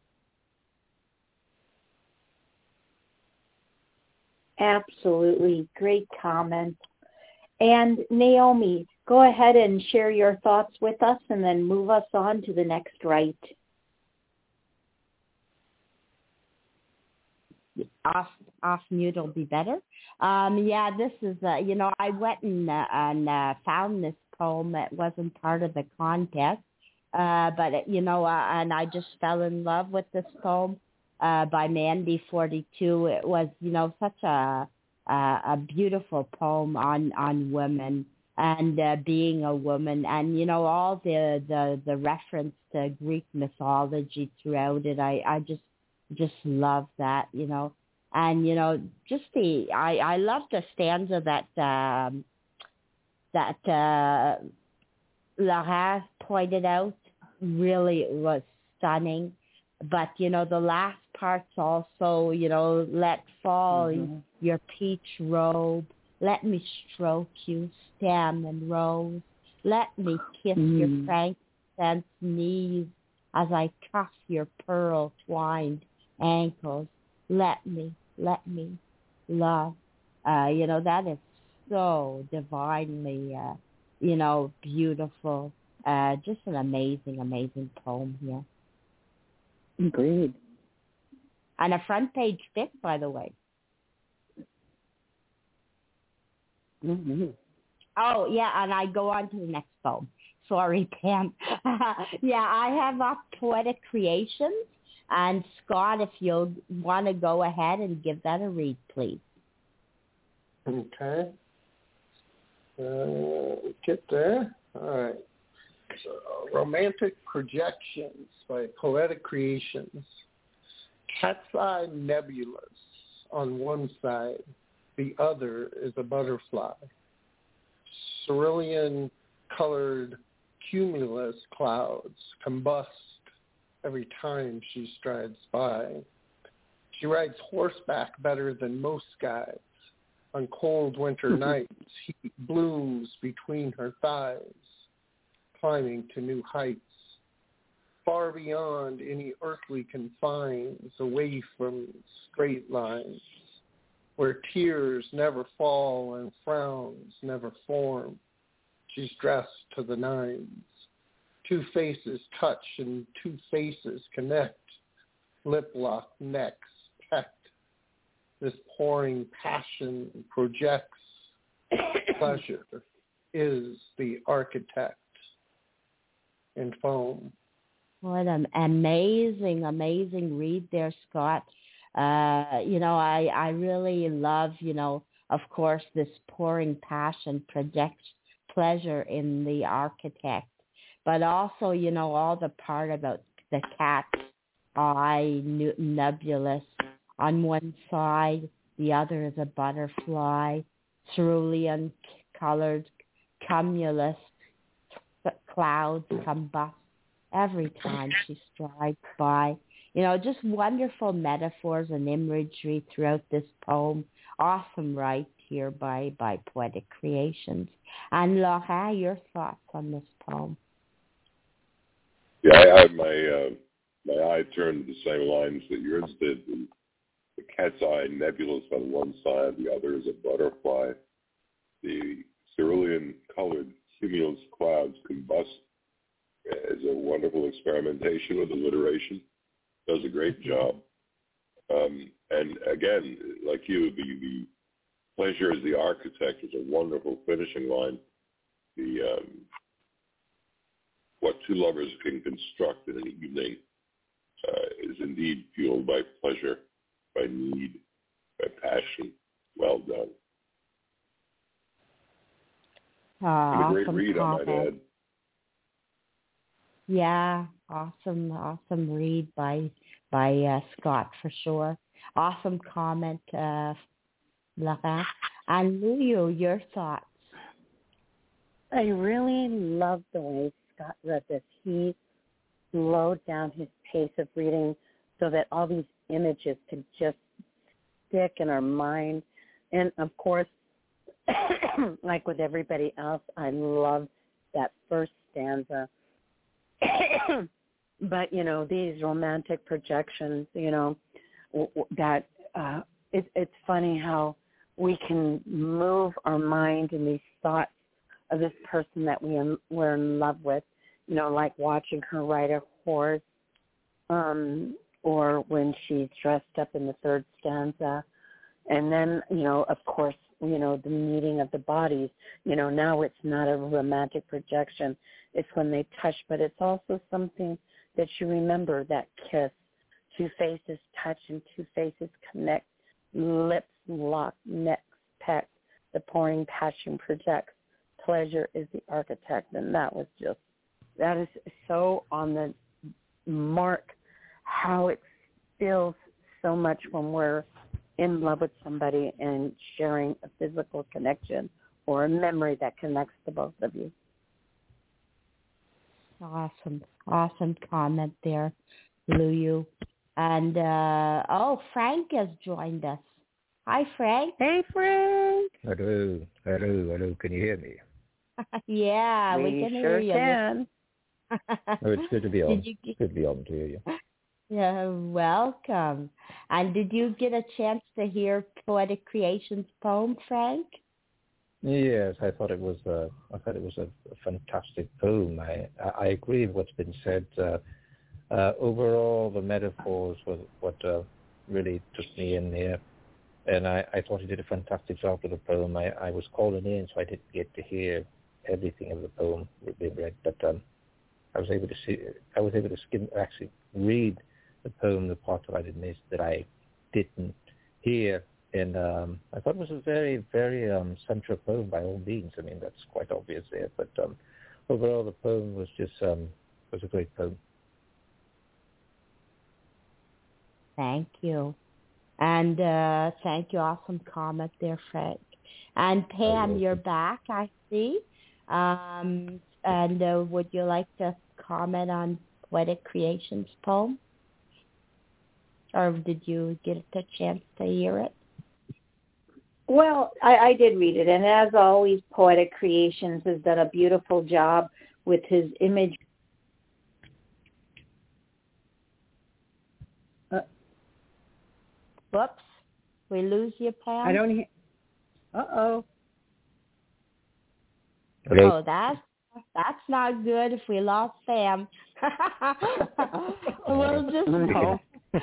Absolutely. Great comment. And Naomi, go ahead and share your thoughts with us and then move us on to the next right. Off mute will be better. This is, I went and found this poem. It wasn't part of the contest. But, and I just fell in love with this poem by Mandy 42. It was, such a beautiful poem on women and being a woman, and all the reference to Greek mythology throughout it. I just love that, and just I love the stanza that Laurent pointed out. Really, it was stunning, but the last part's also let fall your peach robe. Let me stroke you, stem and rose. Let me kiss your frankincense knees as I cuff your pearl-twined ankles. Let me love. That is so divinely, beautiful. Just an amazing, amazing poem here. Agreed. And a front page fic, by the way. Mm-hmm. Oh, yeah, and I go on to the next poem. Sorry, Pam. Yeah, I have up Poetic Creations. And Scott, if you'll want to go ahead and give that a read, please. Okay. Get there. All right. So, Romantic Projections by Poetic Creations. Cat's eye nebulous on one side, the other is a butterfly. Cerulean colored cumulus clouds combust every time she strides by. She rides horseback better than most guides. On cold winter nights, heat blooms between her thighs, climbing to new heights, far beyond any earthly confines, away from straight lines, where tears never fall and frowns never form. She's dressed to the nines. Two faces touch and two faces connect. Lip lock, necks pecked. This pouring passion projects pleasure is the architect in foam. What an amazing, amazing read there, Scott. I really love, of course, this pouring passion projects pleasure in the architect, but also, all the part about the cat's eye nebulous. On one side, the other is a butterfly, cerulean colored cumulus clouds combust every time she strides by. Just wonderful metaphors and imagery throughout this poem. Awesome right here by Poetic Creations. And Laurent, your thoughts on this poem? Yeah, I have my eye turned to the same lines that yours did. The cat's eye nebulous on one side, the other is a butterfly. The cerulean-colored cumulus clouds combust is a wonderful experimentation with alliteration. Does a great job. And again, like you, the pleasure as the architect is a wonderful finishing line. The what two lovers can construct in an evening is indeed fueled by pleasure, by need, by passion. Well done. And a great read, comment. I might add. Yeah, awesome read by Scott for sure. Awesome comment, Laurent. And Luyo, your thoughts? I really love the way Scott read this. He slowed down his pace of reading so that all these images could just stick in our mind. And of course, like with everybody else, I love that first stanza. But, these romantic projections, that it's funny how we can move our mind in these thoughts of this person that we're in love with, like watching her ride a horse, or when she's dressed up in the third stanza. And then, of course, the meeting of the bodies. Now it's not a romantic projection. It's when they touch, but it's also something that you remember, that kiss. Two faces touch and two faces connect. Lips lock, necks peck. The pouring passion projects. Pleasure is the architect. And that is so on the mark, how it feels so much when we're in love with somebody and sharing a physical connection or a memory that connects the both of you. Awesome comment there, Lulu. And, Frank has joined us. Hi, Frank. Hey, Frank. Hello. Can you hear me? Yeah, we can hear you. Can. It's good to be on. Good to be on to hear you. Yeah, welcome. And did you get a chance to hear Poetic Creations poem, Frank? Yes, I thought it was a fantastic poem. I agree with what's been said. Overall, the metaphors were what really took me in there, and I thought he did a fantastic job with the poem. I was calling in, so I didn't get to hear everything of the poem being read, but I was able to actually read the poem, the part that I didn't hear. And I thought it was a very, very central poem by all means. I mean, that's quite obvious there. But overall, the poem was just was a great poem. Thank you. And thank you. Awesome comment there, Frank. And Pam, you're back, I see. And would you like to comment on Poetic Creations poem? Or did you get a chance to hear it? Well, I did read it, and as always, Poetic Creations has done a beautiful job with his image. Whoops, we lose you, Pam? I don't hear. Uh-oh. Hello? Oh, that's not good if we lost Pam. We'll just... No.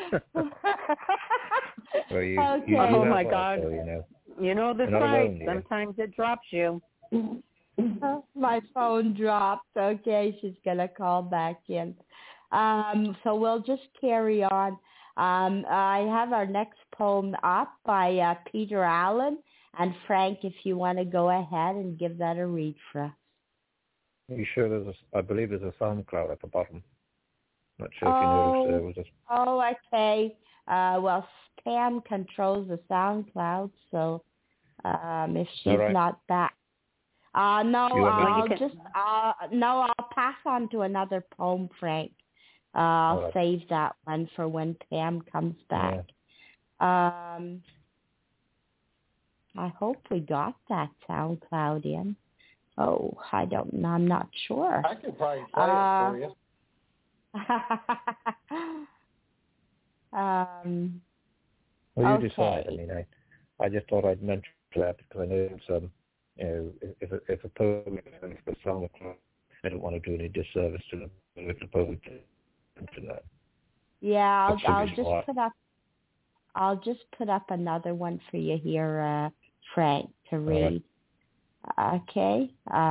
Well, you oh, my God. Also, You know the site. Sometimes it drops you. My phone dropped. Okay, she's going to call back in. So we'll just carry on. I have our next poem up by Peter Allen. And Frank, if you want to go ahead and give that a read for us. Are you sure I believe there's a SoundCloud at the bottom. Not sure if you noticed there was a... Oh, okay. Well, Pam controls the SoundCloud, so if she's not back. I'll pass on to another poem, Frank. I'll save that one for when Pam comes back. Yeah. I hope we got that SoundCloud in. Oh, I don't know. I'm not sure. I can probably play it for you. Well, you decide. I mean, I just thought I'd mention that because I know if a poem is for SoundCloud, I don't want to do any disservice to them if the poem mention that. Yeah, I'll just put up another one for you here, Frank, to read. Okay.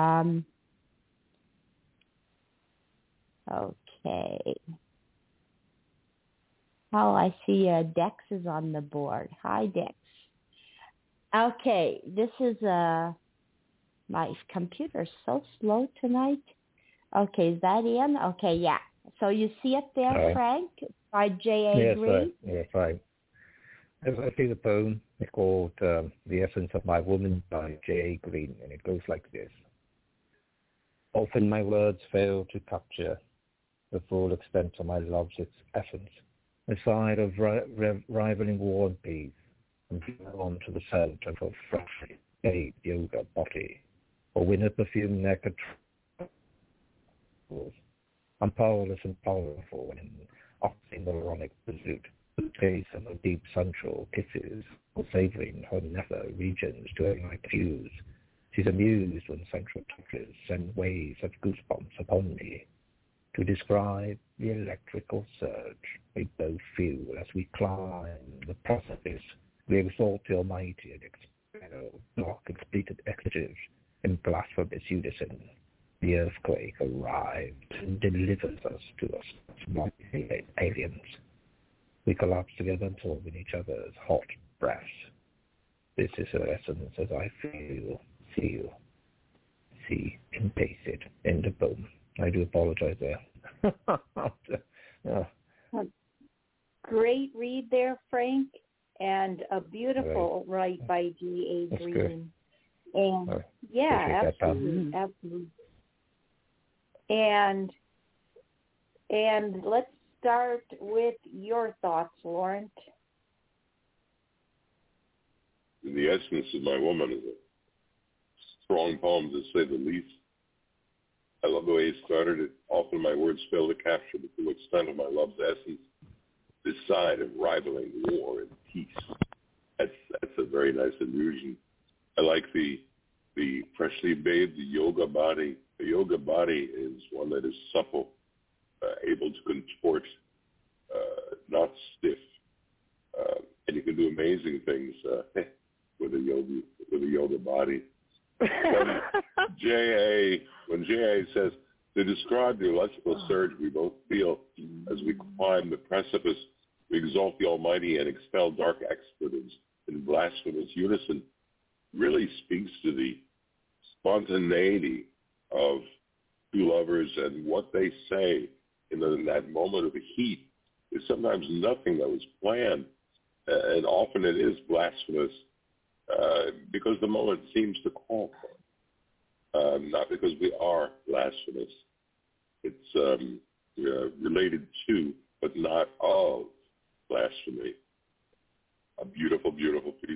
Okay. Oh, I see Dex is on the board. Hi, Dex. Okay, this is my computer's so slow tonight. Okay, is that in? Okay, yeah. So you see it there, Frank, by J.A. Green? Yes, right. As I see the poem, it's called The Essence of My Woman by J.A. Green, and it goes like this. Often my words fail to capture the full extent of my love's essence, a side of rivaling war and peace, and on to the scent of her freshly bathed yoga body, or winter perfume naked. I'm powerless and powerful in oxymoronic pursuit. The taste of her deep sensual kisses, or savoring her nether regions during my cues. She's amused when sensual touches send waves of goosebumps upon me. To describe the electrical surge we both feel as we climb the precipice, we exalt the Almighty and dark and spirited expletives in blasphemous unison. The earthquake arrived and delivers us to us like aliens. We collapse together and absorb in each other's hot breaths. This is her essence as I feel, see, and taste it in the poem. I do apologize there. Great read there, Frank, and a beautiful write by G.A. Green. And yeah, absolutely. And let's start with your thoughts, Laurent. The essence of my woman is a strong poem, to say the least. I love the way he started it. Often my words fail to capture the full extent of my love's essence. This side of rivaling war and peace. That's a very nice illusion. I like the freshly bathed yoga body. The yoga body is one that is supple, able to contort, not stiff, and you can do amazing things with a yoga body. When J.A. says, to describe the electrical surge we both feel as we climb the precipice, we exalt the Almighty and expel dark expletives in blasphemous unison, really speaks to the spontaneity of two lovers, and what they say in that moment of heat is sometimes nothing that was planned, and often it is blasphemous because the moment seems to call for it, not because we are blasphemous. It's related to, but not of, blasphemy. A beautiful, beautiful piece.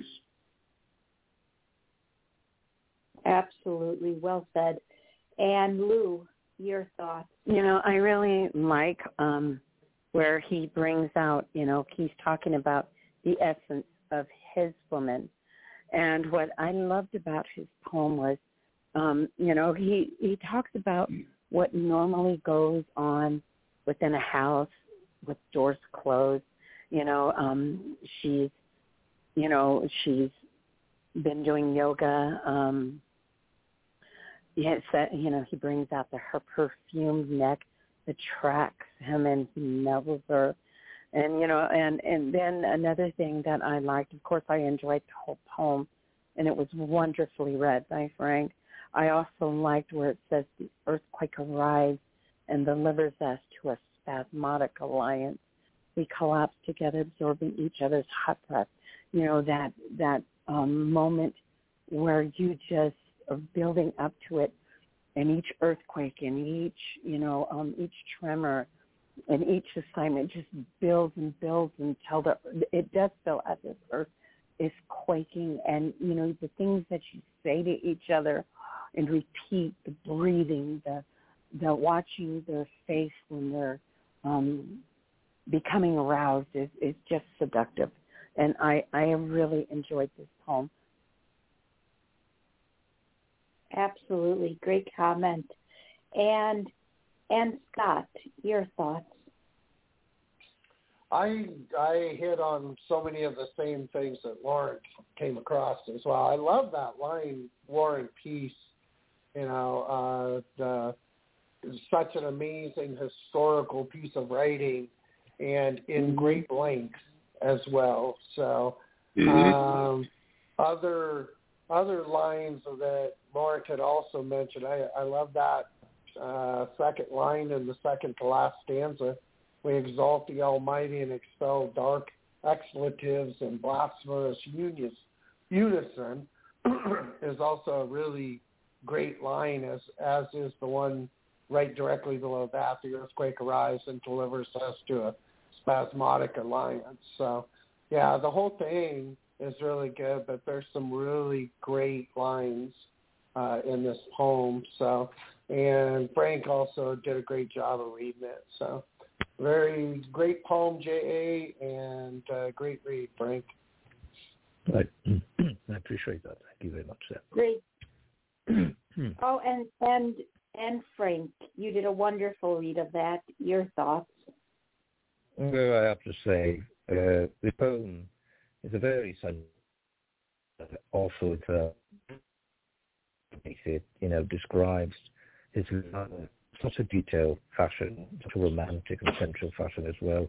Absolutely, well said. And Lou, your thoughts? I really like where he brings out, he's talking about the essence of his woman. And what I loved about his poem was, he talks about what normally goes on within a house with doors closed. She's been doing yoga. He brings out her perfumed neck attracts him and he mellows her. And, and then another thing that I liked, of course, I enjoyed the whole poem, and it was wonderfully read by Frank. I also liked where it says the earthquake arrives and delivers us to a spasmodic alliance. We collapse together, absorbing each other's hot breath. That moment where you just are building up to it, and each earthquake and each tremor and each assignment just builds and builds until it does feel as if Earth is quaking. And, the things that you say to each other and repeat, the breathing, the watching their face when they're becoming aroused is just seductive. And I really enjoyed this poem. Absolutely. Great comment. And Scott, your thoughts? I hit on so many of the same things that Laurent came across as well. I love that line, War and Peace. Such an amazing historical piece of writing, and in great length as well. So other lines that Laurent had also mentioned, I love that second line in the second to last stanza. We exalt the Almighty and expel dark expletives and blasphemous unison is also a really great line, as is the one right directly below that. The earthquake arrives and delivers us to a spasmodic alliance. So, yeah, the whole thing is really good, but there's some really great lines in this poem. So, and Frank also did a great job of reading it. So, very great poem, J.A., and great read, Frank. I appreciate that. Thank you very much, sir. Great. Oh, and Frank, you did a wonderful read of that. Your thoughts? Well, I have to say, the poem is a very also it, describes his love in such a detailed fashion, such a romantic and sensual fashion as well.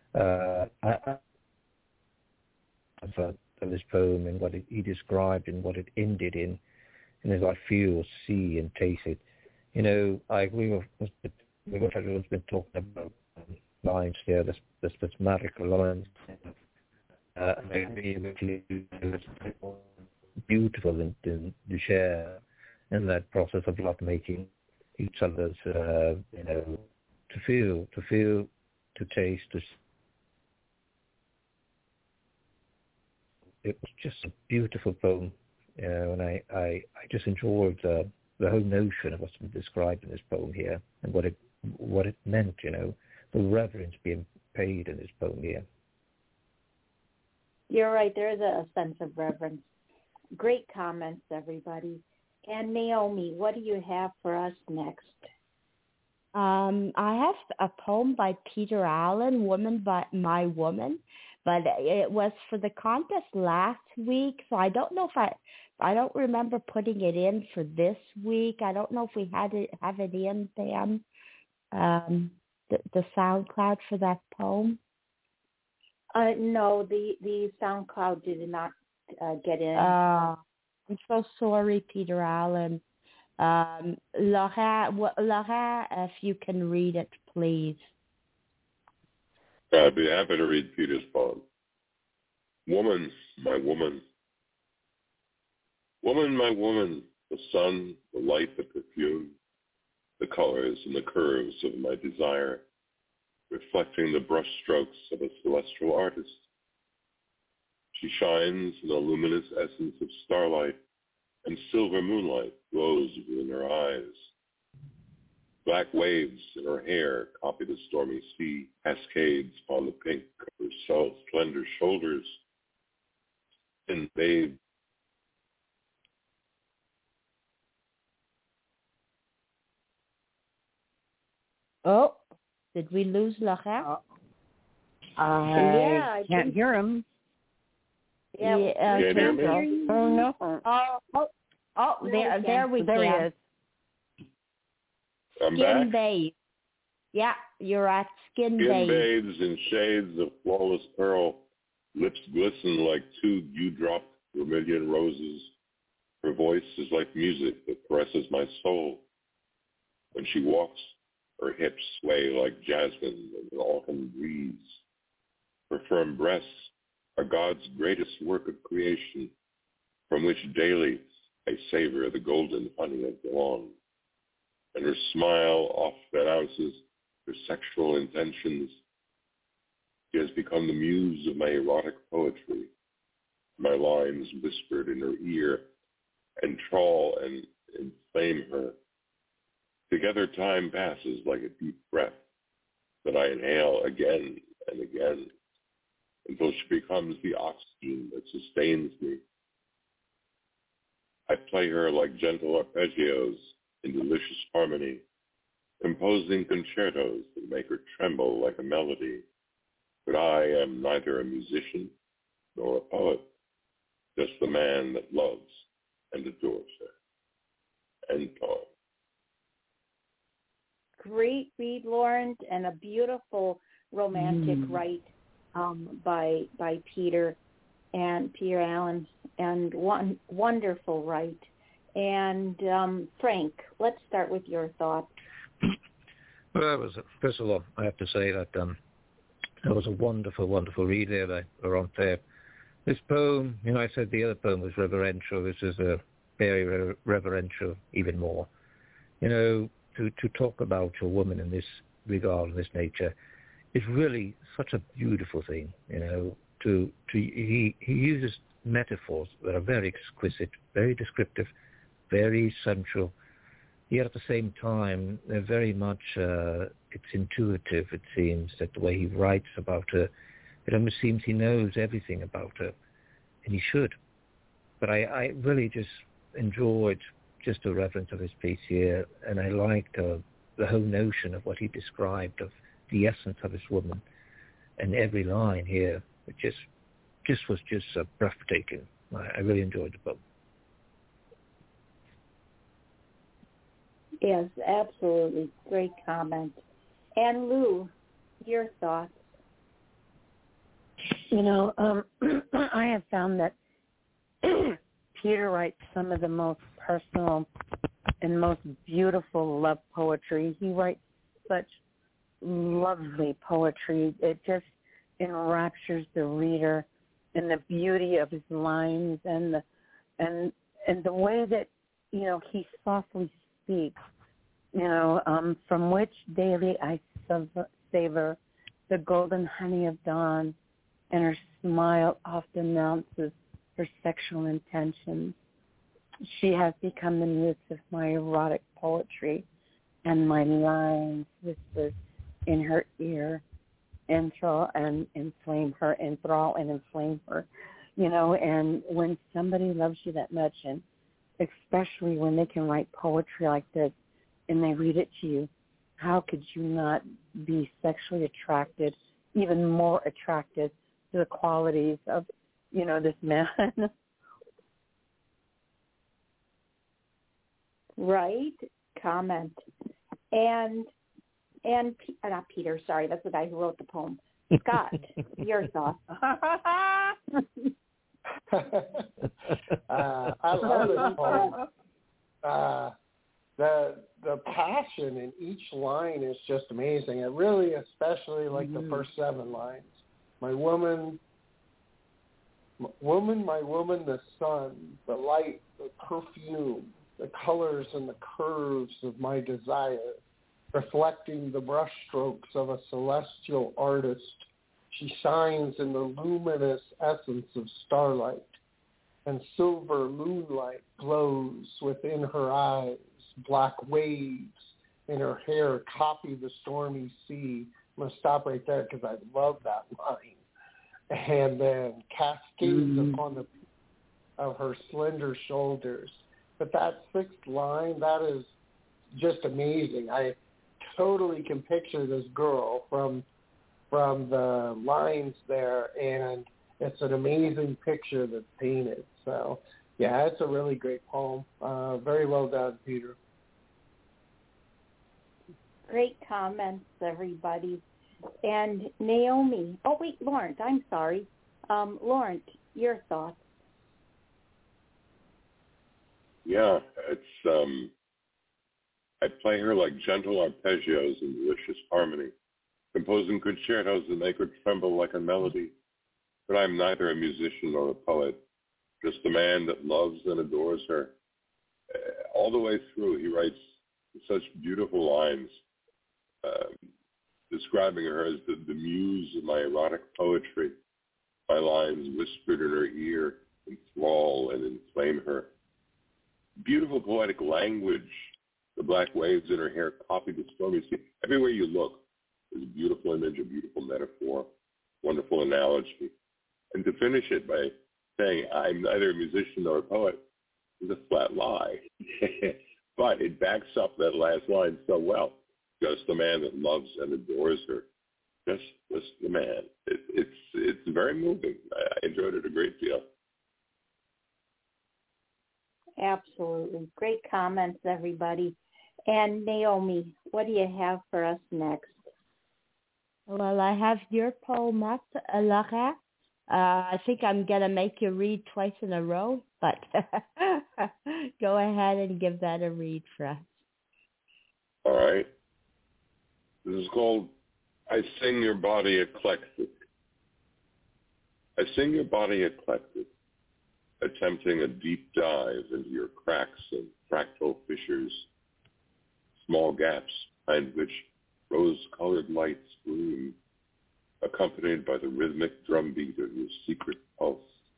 Of this poem and what he described and what it ended in, and as I feel, see, and taste it. I agree with what everyone's been talking about. Lines there, this magical lines. I agree with you. It's beautiful to share in that process of love making each other's, to feel, to taste. It was just a beautiful poem, and I just enjoyed the whole notion of what's been described in this poem here and what it meant, the reverence being paid in this poem here. You're right. There is a sense of reverence. Great comments, everybody. And Naomi, what do you have for us next? I have a poem by Peter Allen, Woman by My Woman, but it was for the contest last week, so I don't know if I don't remember putting it in for this week. I don't know if we have it in, Pam, the SoundCloud for that poem. No, the SoundCloud did not get in. I'm so sorry, Peter Allen. Laura, if you can read it, please. I'd be happy to read Peter's poem. Woman, my woman. Woman, my woman, the sun, the light, the perfume, the colors and the curves of my desire, reflecting the brushstrokes of a celestial artist. She shines in a luminous essence of starlight, and silver moonlight glows within her eyes. Black waves in her hair copy the stormy sea, cascades upon the pink of her slender shoulders, and bathed. Oh, did we lose Laura? I can't hear him. Yeah, Can't hear me? Oh, no. There we There go. he is. I'm Skin back. Babes. Yeah, you're at Skin Skin Babes. babes in shades of flawless pearl, lips glisten like two dew-dropped vermilion roses. Her voice is like music that caresses my soul. When she walks, her hips sway like jasmine in the autumn breeze. Her firm breasts are God's greatest work of creation, from which daily I savor the golden honey of dawn. And her smile oft announces her sexual intentions. She has become the muse of my erotic poetry. My lines whispered in her ear enthrall and inflame her. Together time passes like a deep breath that I inhale again and again until she becomes the oxygen that sustains me. I play her like gentle arpeggios in delicious harmony, composing concertos that make her tremble like a melody. But I am neither a musician nor a poet, just the man that loves and adores her. End poem. Great read, Lawrence, and a beautiful romantic write by Peter Allen, and wonderful write. And Frank, let's start with your thoughts. Well, first of all, I have to say that it was a wonderful, wonderful read there by Laurent there. This poem, I said the other poem was reverential. This is a very reverential, even more. To talk about a woman in this regard, in this nature, is really such a beautiful thing. He uses metaphors that are very exquisite, very descriptive, very sensual. Yet at the same time, they're very much, it's intuitive, it seems, that the way he writes about her, it almost seems he knows everything about her, and he should. But I really just enjoyed just the reverence of his piece here, and I liked the whole notion of what he described of the essence of his woman, and every line here, it just was breathtaking. I really enjoyed the book. Yes, absolutely. Great comment. And Lou, your thoughts? I have found that Peter writes some of the most personal and most beautiful love poetry. He writes such lovely poetry. It just enraptures the reader in the beauty of his lines and the way that, he softly speaks, from which daily I savor the golden honey of dawn, and her smile often announces her sexual intentions. She has become the muse of my erotic poetry, and my lines whisper in her ear, enthrall and inflame her. And when somebody loves you that much, and especially when they can write poetry like this and they read it to you, how could you not be sexually attracted, even more attracted to the qualities of, this man? Right comment. And not Peter, sorry, that's the guy who wrote the poem. Scott, your thoughts? I love this poem. The passion in each line is just amazing. It really, especially like the first 7 lines. My woman, the sun, the light, the perfume, the colors and the curves of my desire, reflecting the brushstrokes of a celestial artist. She shines in the luminous essence of starlight, and silver moonlight glows within her eyes. Black waves in her hair copy the stormy sea. I'm going to stop right there because I love that line. And then cascades upon the of her slender shoulders. But that 6th line, that is just amazing. I totally can picture this girl from the lines there, and it's an amazing picture that's painted. So, yeah, it's a really great poem. Very well done, Peter. Great comments, everybody. And Naomi. Oh, wait, Lawrence, I'm sorry. Lawrence, your thoughts? Yeah, it's I play her like gentle arpeggios in delicious harmony, composing concertos that make her tremble like a melody. But I'm neither a musician nor a poet, just a man that loves and adores her. All the way through, he writes such beautiful lines, describing her as the muse of my erotic poetry. My lines whispered in her ear, enthrall and inflame her. Beautiful poetic language. The black waves in her hair copy the stormy sea. Everywhere you look, there's a beautiful image, a beautiful metaphor, wonderful analogy. And to finish it by saying, I'm neither a musician nor a poet, is a flat lie. But it backs up that last line so well. Just the man that loves and adores her. Just the man. It's very moving. I enjoyed it a great deal. Absolutely. Great comments, everybody. And Naomi, what do you have for us next? Well, I have your poem up, Laura. I think I'm going to make you read twice in a row, but go ahead and give that a read for us. All right. This is called I Sing Your Body Eclectic. I sing your body eclectic, attempting a deep dive into your cracks and fractal fissures, small gaps behind which rose-colored lights gleam, accompanied by the rhythmic drumbeat of your secret pulse.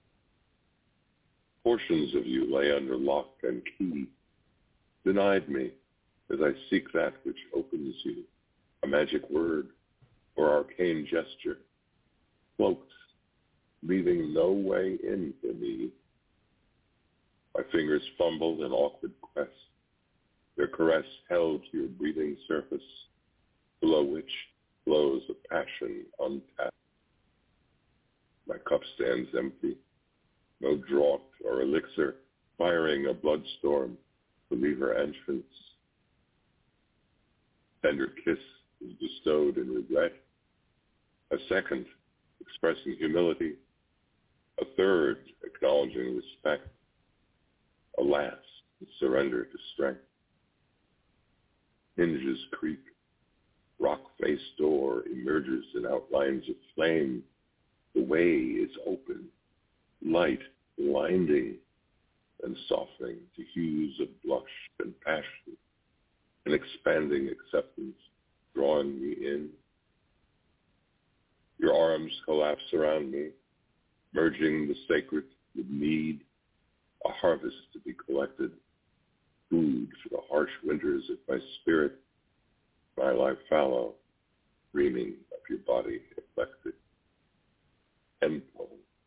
Portions of you lay under lock and key, denied me as I seek that which opens you, a magic word or arcane gesture, cloaked, leaving no way in for me. My fingers fumbled in awkward quest, their caress held to your breathing surface, below which flows a passion untapped. My cup stands empty, no draught or elixir firing a bloodstorm to leave her entrance. Tender kiss is bestowed in regret. A second, expressing humility. A third, acknowledging respect. A last, surrender to strength. Hinges creak. Rock-faced door emerges in outlines of flame. The way is open, light blinding and softening to hues of blush and passion, an expanding acceptance drawing me in. Your arms collapse around me, merging the sacred with need, a harvest to be collected, food for the harsh winters of my spirit, my life fallow, dreaming of your body eclectic. End poem.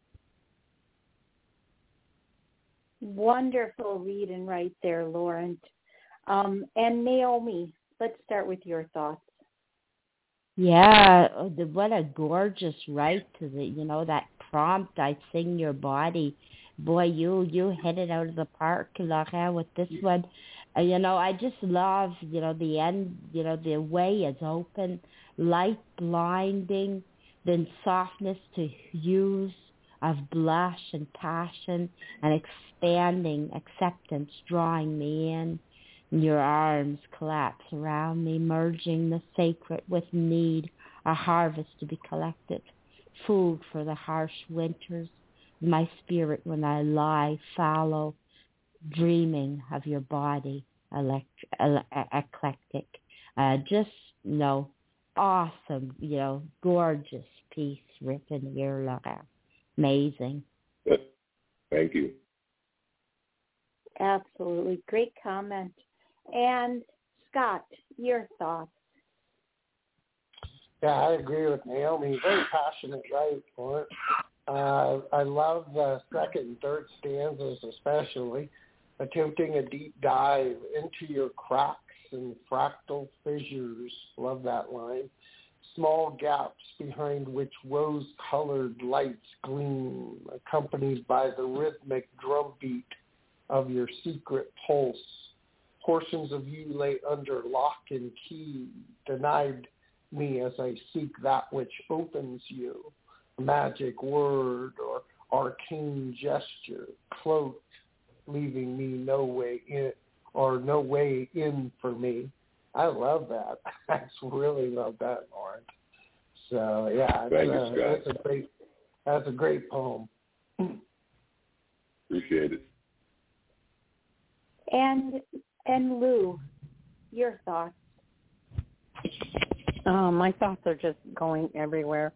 Wonderful reading right there, Laurent. And Naomi, let's start with your thoughts. Yeah, what a gorgeous right to that prompt, I sing your body. Boy, you hit it out of the park, Laura, with this one. I just love, the end, the way it's open, light blinding, then softness to hues of blush and passion, and expanding acceptance drawing me in. And your arms collapse around me, merging the sacred with need, a harvest to be collected, food for the harsh winters, my spirit when I lie fallow, dreaming of your body eclectic. Awesome, gorgeous piece written here, Laura. Amazing. Thank you. Absolutely. Great comment. And Scott, your thoughts? Yeah, I agree with Naomi. Very passionate, right, for it. I love the second and third stanzas especially, attempting a deep dive into your cracks and fractal fissures. Love that line. Small gaps behind which rose-colored lights gleam, accompanied by the rhythmic drumbeat of your secret pulse. Portions of you lay under lock and key, denied me as I seek that which opens you. A magic word or arcane gesture, cloaked, leaving me no way in, or no way in for me. I love that. I really love that, Laurent. So yeah, that's a great poem. Appreciate it. And Lou, your thoughts? My thoughts are just going everywhere.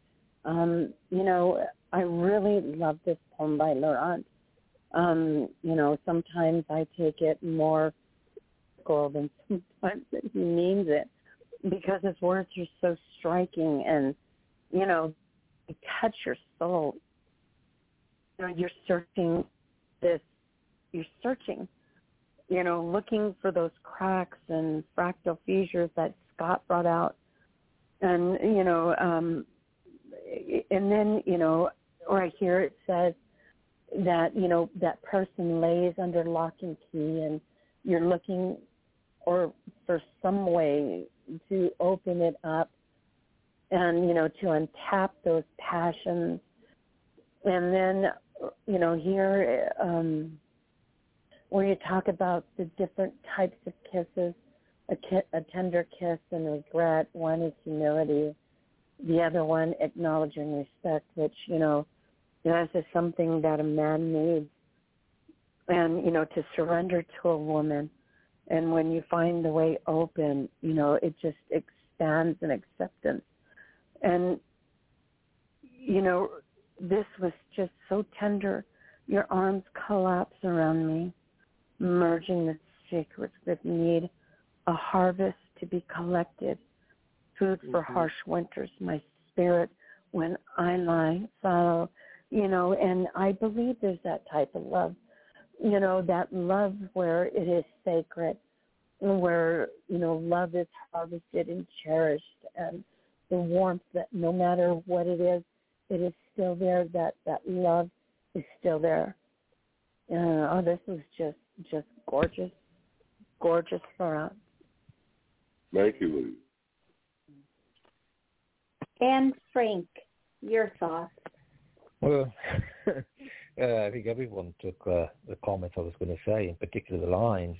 I really love this poem by Laurent. Sometimes I take it more than sometimes he means it, because his words are so striking and, they touch your soul. You're searching, looking for those cracks and fractal fissures that Scott brought out. And, and then, right here it says that, that person lays under lock and key, and you're looking for some way to open it up and, to untap those passions. And then, here where you talk about the different types of kisses, a tender kiss and regret. One is humility. The other one, acknowledging respect, which, this is something that a man needs. And, to surrender to a woman. And when you find the way open, it just expands in acceptance. And, this was just so tender. Your arms collapse around me, merging the secrets with need, a harvest to be collected, food for harsh winters, my spirit when I lie fallow, and I believe there's that type of love, that love where it is sacred, where, love is harvested and cherished, and the warmth that no matter what it is still there, that love is still there. This was just gorgeous for us. Thank you, Louie. And Frank, your thoughts? Well, I think everyone took the comments I was going to say, in particular the lines.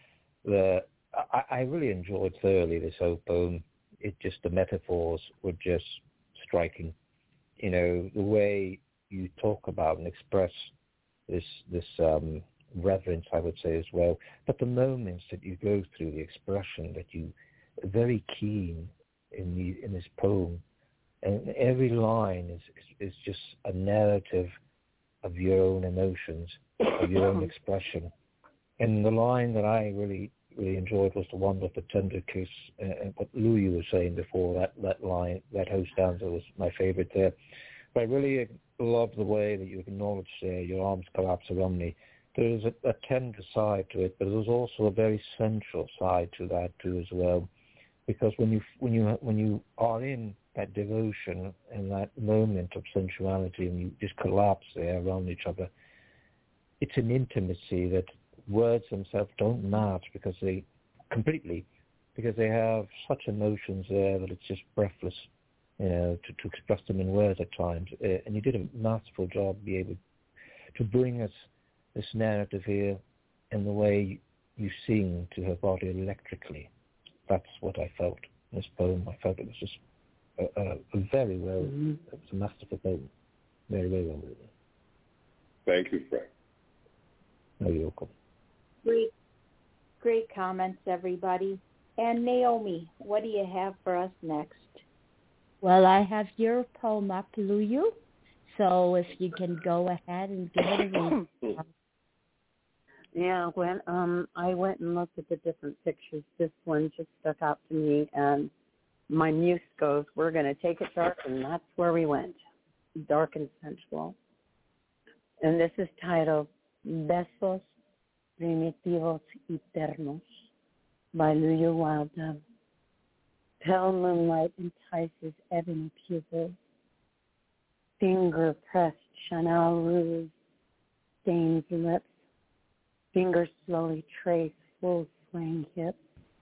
I really enjoyed thoroughly this whole poem. The metaphors were just striking. The way you talk about and express this reverence, I would say as well. But the moments that you go through, the expression that you are very keen in this poem, and every line is just a narrative of your own emotions, of your own expression. And the line that I really enjoyed was the one with the tender kiss, and what Louis was saying before, that line, that whole stanza was my favorite there. But I really love the way that you acknowledge your arms collapse around me. There's a tender side to it, but there's also a very sensual side to that too as well. Because when you are in that devotion and that moment of sensuality and you just collapse there around each other, it's an intimacy that words themselves don't match because they have such emotions there that it's just breathless, to express them in words at times. And you did a masterful job being able to bring us this narrative here and the way you sing to her body electrically. That's what I felt in this poem. I felt it was just a very well, it was a masterful poem. Very, very well written. Thank you, Frank. No, you're welcome. Great comments, everybody. And Naomi, what do you have for us next? Well, I have your poem up, Luyu. So if you can go ahead and give it a read. Yeah, when I went and looked at the different pictures, this one just stuck out to me, and my muse goes, we're going to take it dark, and that's where we went, dark and sensual. And this is titled Besos Primitivos Eternos by Luyu Wild. Pale moonlight entices ebony pupils. Finger-pressed Chanel rouge stains lips. Fingers slowly trace full swaying hips.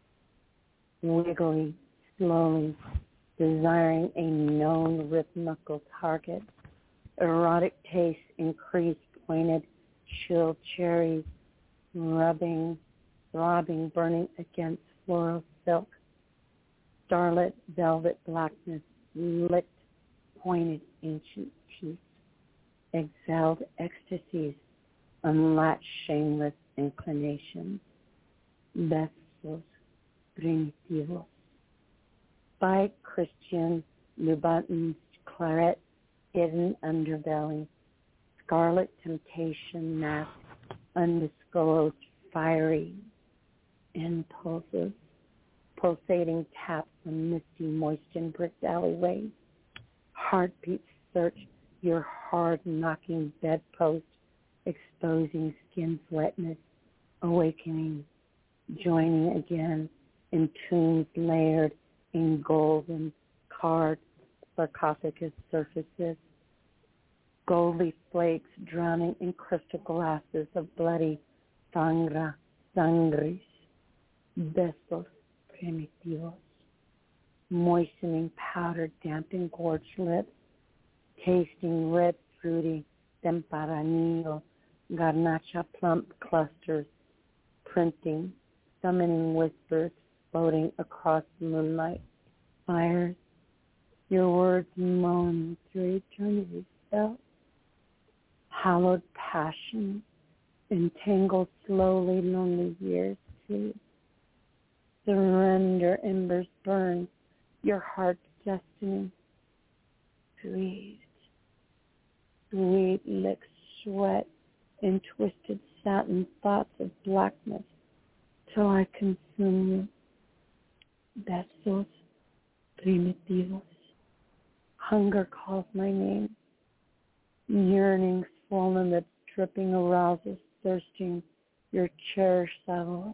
Wiggly, slowly, desiring a known rhythmical target. Erotic taste increased, pointed, chilled cherries, throbbing, burning against floral silk. Starlit velvet blackness, licked, pointed ancient teeth. Exhaled ecstasies, unlatched shameless inclinations. Besos primitivos. By Christian Louboutin's claret, hidden underbelly, scarlet temptation mask, undisclosed fiery impulses, pulsating taps on misty, moistened bricked alleyways. Heartbeats search your hard-knocking bedpost, exposing skin's wetness, awakening, joining again in tombs layered in golden carved sarcophagus surfaces, goldy flakes drowning in crystal glasses of bloody sangris, besos primitivos, moistening powdered, damping gorged lips, tasting red, fruity tempranillo, garnacha plump clusters, printing, summoning whispers floating across the moonlight. Fires, your words moan through eternity felt. Hallowed passion, entangled slowly lonely years too. Surrender embers burn, your heart's destiny. Sweet, sweet licks sweat in twisted satin thoughts of blackness till I consume you. Besos primitivos. Hunger calls my name. Yearning, swollen lips, dripping arousal, thirsting your cherished saddle.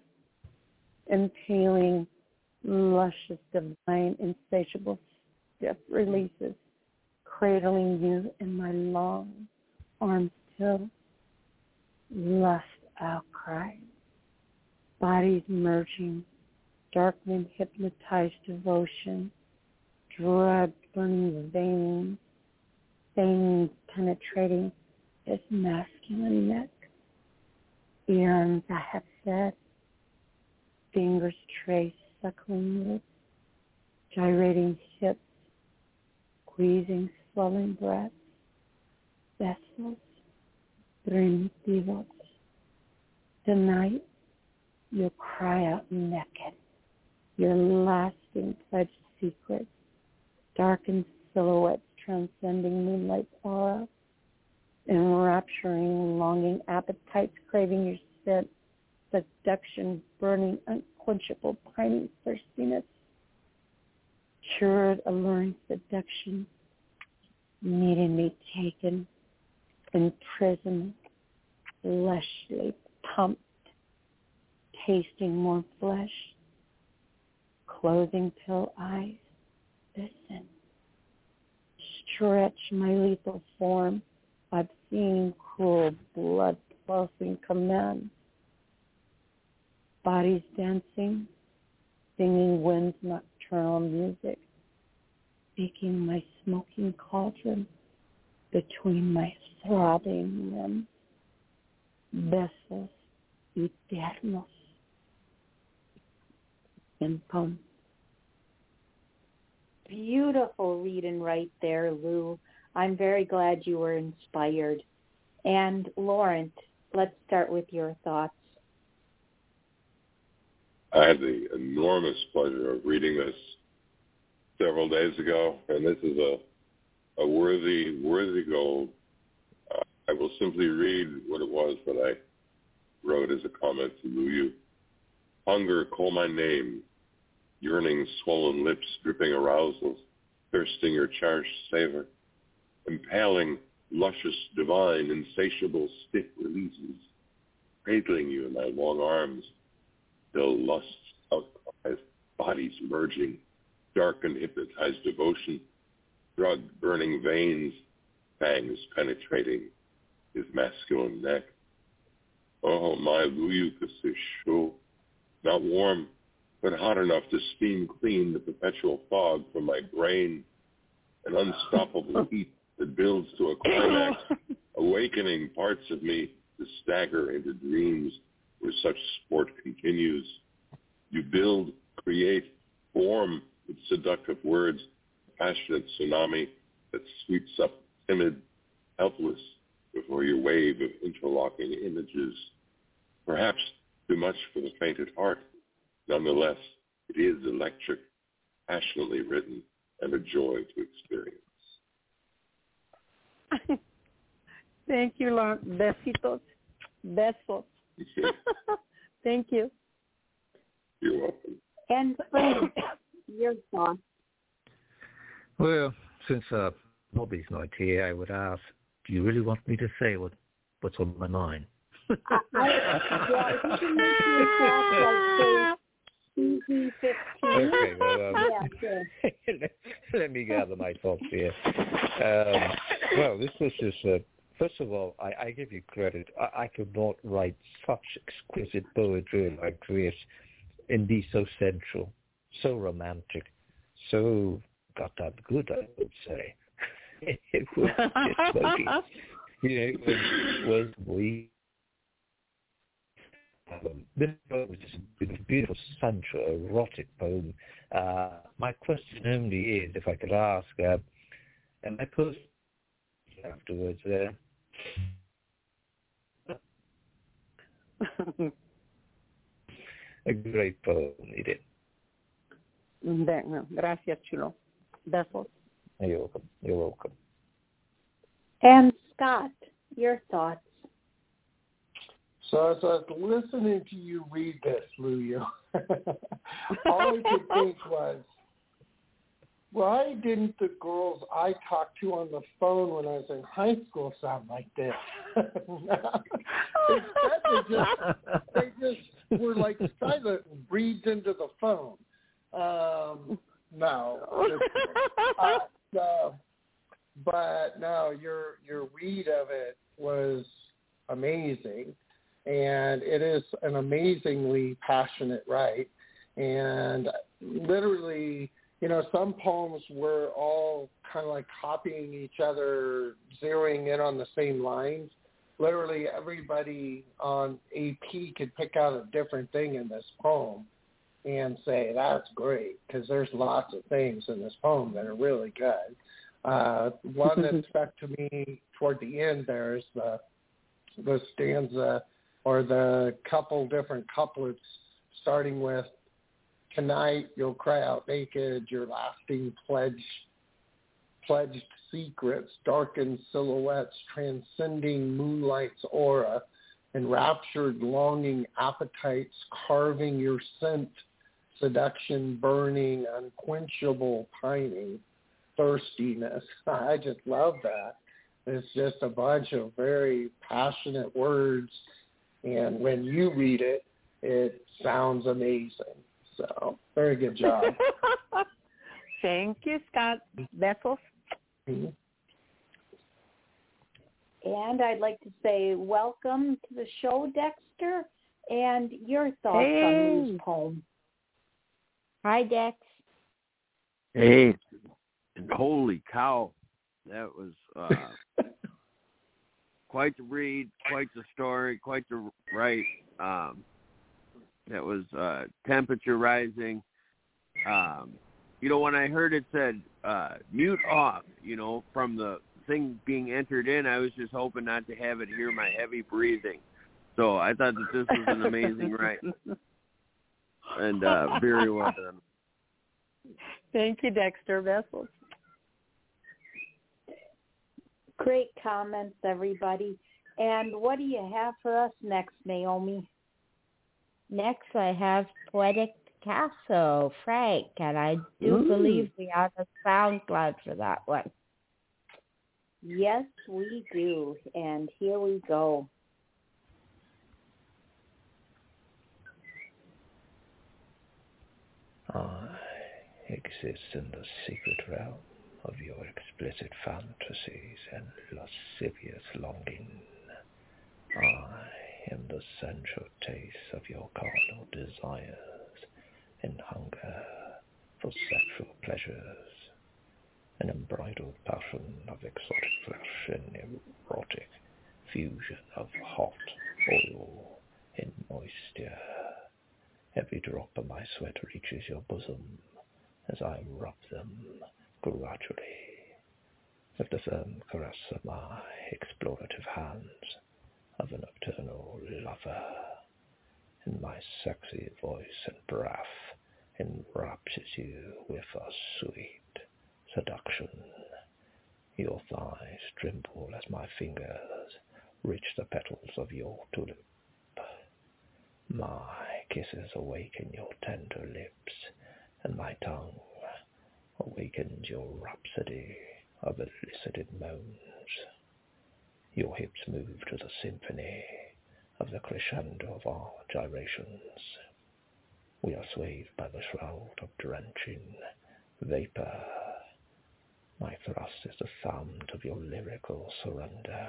Impaling, luscious, divine, insatiable, stiff releases, cradling you in my long arms till lust outcry, bodies merging, darkening hypnotized devotion, drugged burning veins penetrating his masculine neck. Eons I have said, fingers trace suckling lips, gyrating hips, squeezing swelling breasts, vessels, primitivos. Tonight, you'll cry out naked, your lasting pledged secrets, darkened silhouettes transcending moonlight aura, enrapturing, longing appetites, craving your scent, seduction, burning, unquenchable, pining thirstiness, cured, alluring seduction, needing me taken, imprisoned, fleshly, pumped, tasting more flesh, closing till eyes, listen, stretch my lethal form, obscene, cruel, blood-pulsing command, bodies dancing, singing wind's nocturnal music, speaking my smoking cauldron between my throbbing limbs, besos eternos in poem. Beautiful reading right there, Lou. I'm very glad you were inspired. And Laurent, let's start with your thoughts. I had the enormous pleasure of reading this several days ago, and this is a worthy goal. I will simply read what it was that I wrote as a comment to Luyu. Hunger, call my name. Yearning, swollen lips, dripping arousals, thirsting your cherished savor. Impaling, luscious, divine, insatiable, stiff releases. Cradling you in my long arms. Till lust's outcries, bodies merging. Darkened, hypnotized devotion. Drug burning veins. Fangs penetrating his masculine neck. Oh, my Luyu Kasishu. Not warm, but hot enough to steam clean the perpetual fog from my brain. An unstoppable heat that builds to a climax, awakening parts of me to stagger into dreams where such sport continues. You build, create, form with seductive words, passionate tsunami that sweeps up timid, helpless before your wave of interlocking images. Perhaps too much for the faint at heart. Nonetheless, it is electric, passionately written, and a joy to experience. Thank you, Laurent. Besitos. Besos. Thank you. You're welcome. And Frank, your thoughts. Well, since Bobby's not here, I would ask, do you really want me to say what's on my mind? If you can make me talk like PG-15. Okay, well, Yeah, let me gather my thoughts here. Well, this was just, first of all, I give you credit. I could not write such exquisite poetry like this and be so sensual, so romantic, so goddamn good, I would say. It was just smoky. It was we. This poem was just a beautiful, sensual, erotic poem. My question only is, if I could ask, and I post afterwards there. A great poem, Edith. Gracias, Chulo. Besos. You're welcome. You're welcome. And Scott, your thoughts. So as I was listening to you read this, Luyu, all I could think was, why didn't the girls I talked to on the phone when I was in high school sound like this? Instead, they just were like silent and breathed into the phone. But no, your read of it was amazing. And it is an amazingly passionate write. And literally, some poems were all kind of like copying each other, zeroing in on the same lines. Literally everybody on AP could pick out a different thing in this poem and say, that's great, because there's lots of things in this poem that are really good. One that stuck to me toward the end there is the stanza or the couple different couplets starting with, tonight you'll cry out naked, your lasting pledged secrets, darkened silhouettes, transcending moonlight's aura, enraptured longing appetites, carving your scent, seduction burning, unquenchable pining, thirstiness. I just love that. It's just a bunch of very passionate words, and when you read it, it sounds amazing. So, very good job. Thank you, Scott. Vessels? Mm-hmm. And I'd like to say welcome to the show, Dexter, and your thoughts on these poems. Hi, Dex. Hey, holy cow. That was quite the read, quite the story, quite the write. That was temperature rising. When I heard it said mute off, from the thing being entered in, I was just hoping not to have it hear my heavy breathing. So I thought that this was an amazing write. And very well done. Thank you, Dexter. Vessels. Great comments, everybody. And what do you have for us next, Naomi? Next, I have Poetic Picasso, Frank, and I do believe we have a SoundCloud for that one. Yes, we do. And here we go. I exist in the secret realm of your explicit fantasies and lascivious longing. I am the sensual taste of your carnal desires and hunger for sexual pleasures, an unbridled passion of exotic flesh and erotic fusion of hot oil and moisture. Every drop of my sweat reaches your bosom as I rub them gradually with the firm caress of my explorative hands of a nocturnal lover, and my sexy voice and breath enraptures you with a sweet seduction. Your thighs tremble as my fingers reach the petals of your tulip. My kisses awaken your tender lips, and my tongue awakens your rhapsody of elicited moans. Your hips move to the symphony of the crescendo of our gyrations. We are swayed by the shroud of drenching vapor. My thrust is the sound of your lyrical surrender.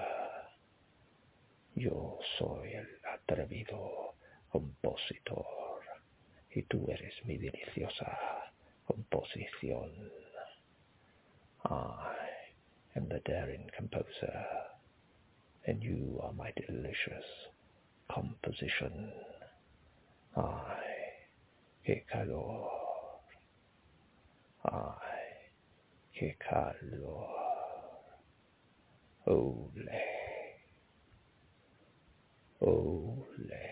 Yo soy el atrevido compositor, y tú eres mi deliciosa composición. I am the daring composer, and you are my delicious composition. Ay, qué calor. Ay, qué calor. Ole. Ole.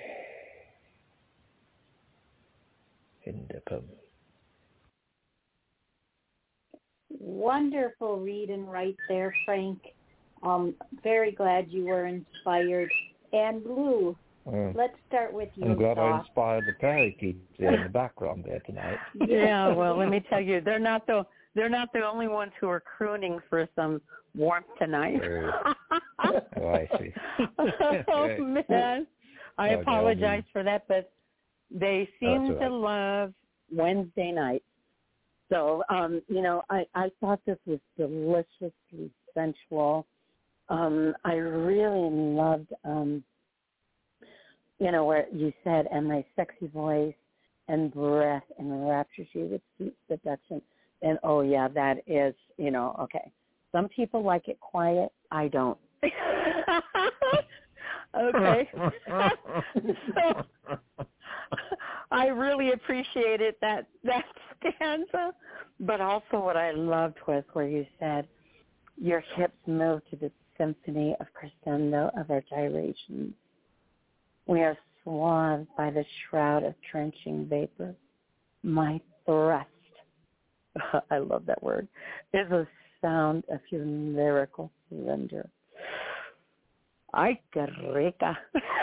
Indicum. Wonderful read and write there, Frank. Very glad you were inspired. And Lou, let's start with you. I'm glad I inspired the parakeets in the background there tonight. Yeah, well, let me tell you, they're not the only ones who are crooning for some warmth tonight. Oh, I see. Oh, man. I apologize for that, but they seem to love Wednesday night. So, I thought this was deliciously sensual. I really loved, where you said, and my sexy voice and breath enraptures you with sweet seduction. And, oh, yeah, that is, okay. Some people like it quiet. I don't. Okay. So I really appreciated that stanza. But also what I loved was where you said, your hips move to the symphony of crescendo of our gyrations. We are swathed by the shroud of trenching vapor. My thrust, I love that word, is a sound of your lyrical surrender. Ay, que rica.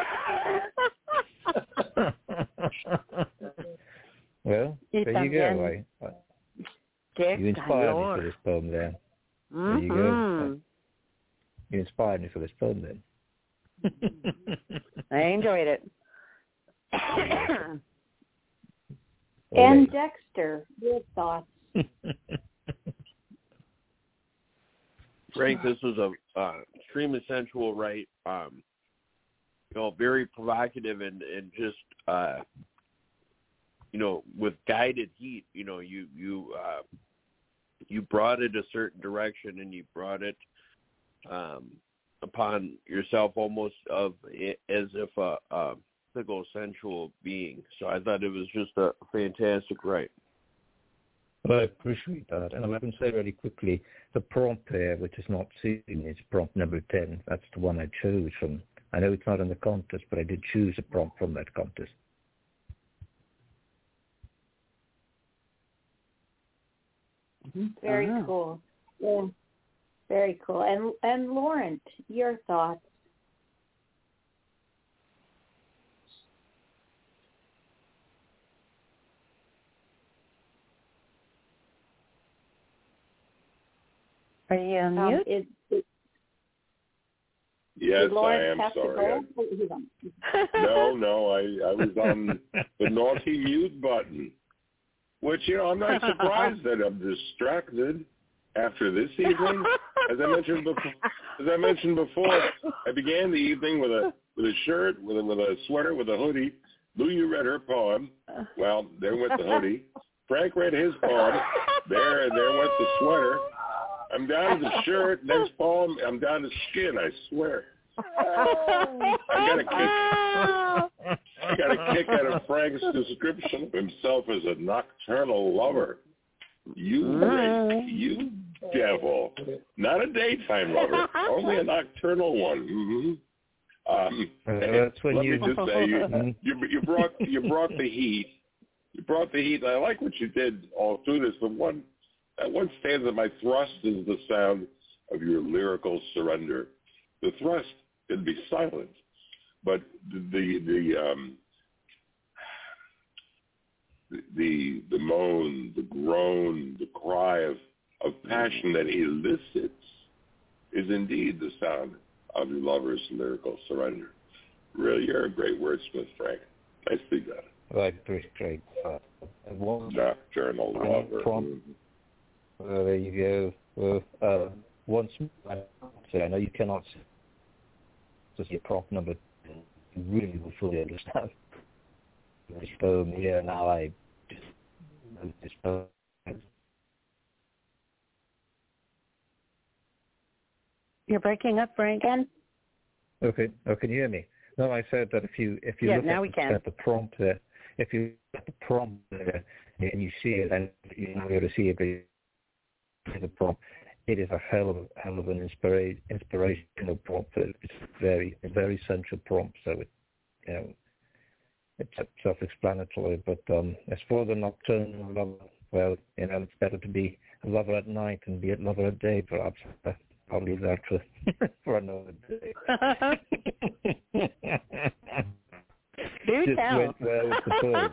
Well, there you go. You inspired me for this poem there. There you go. You inspired me for this poem then. I enjoyed it. And Dexter, your thoughts? Frank, this was a extremely sensual right. Very provocative and just with guided heat. You brought it a certain direction, and you brought it upon yourself almost as if a physical, sensual being. So I thought it was just a fantastic right. Well, I appreciate that. And I can say really quickly, the prompt there, which is not seen, is prompt number 10. That's the one I chose from. I know it's not in the contest, but I did choose a prompt from that contest. Very cool. Yeah. Very cool. And Laurent, your thoughts? Are you on mute? Yes, I am sorry. No, I was on the naughty mute button, which, I'm not surprised that I'm distracted after this evening. As I mentioned before, I began the evening with a shirt, with a sweater, with a hoodie. Lou read her poem. Well, there went the hoodie. Frank read his poem. There went the sweater. I'm down to the shirt. Next poem, I'm down to skin, I swear. I got a kick out of Frank's description of himself as a nocturnal lover. You rake, you devil. Not a daytime lover, only a nocturnal one. That's when let me just say, you brought the heat. You brought the heat. And I like what you did all through this. But one stanza, my thrust is the sound of your lyrical surrender. The thrust can be silent, but the moan, the groan, the cry of passion that elicits is indeed the sound of your lover's lyrical surrender. Really, you're a great wordsmith, Frank. Nicely done. Right, great. Nocturnal lover. There you go. Once I know you cannot see a prompt number. You really will fully understand this poem here. Now I just know this poem. You're breaking up, Frank. Okay. Oh, can you hear me? No, I said that if you look at the prompt there, if you look at the prompt there and you see it, and you're not able to see it, the prompt, it is a hell of an inspirational prompt. It's a very central prompt, so it's self-explanatory. But as for the nocturnal lover, well, it's better to be a lover at night than be a lover at day, perhaps. I'll leave that for another day. Do tell. Well with the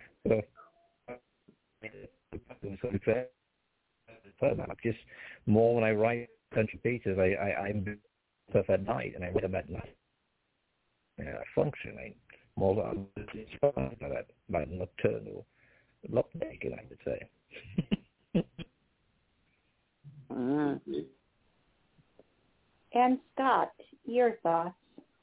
poem. Just more when I write country pieces, I'm stuff at night, and I write them at night. I function. More inspired by that, by nocturnal lovemaking, I would say. And Scott, your thoughts?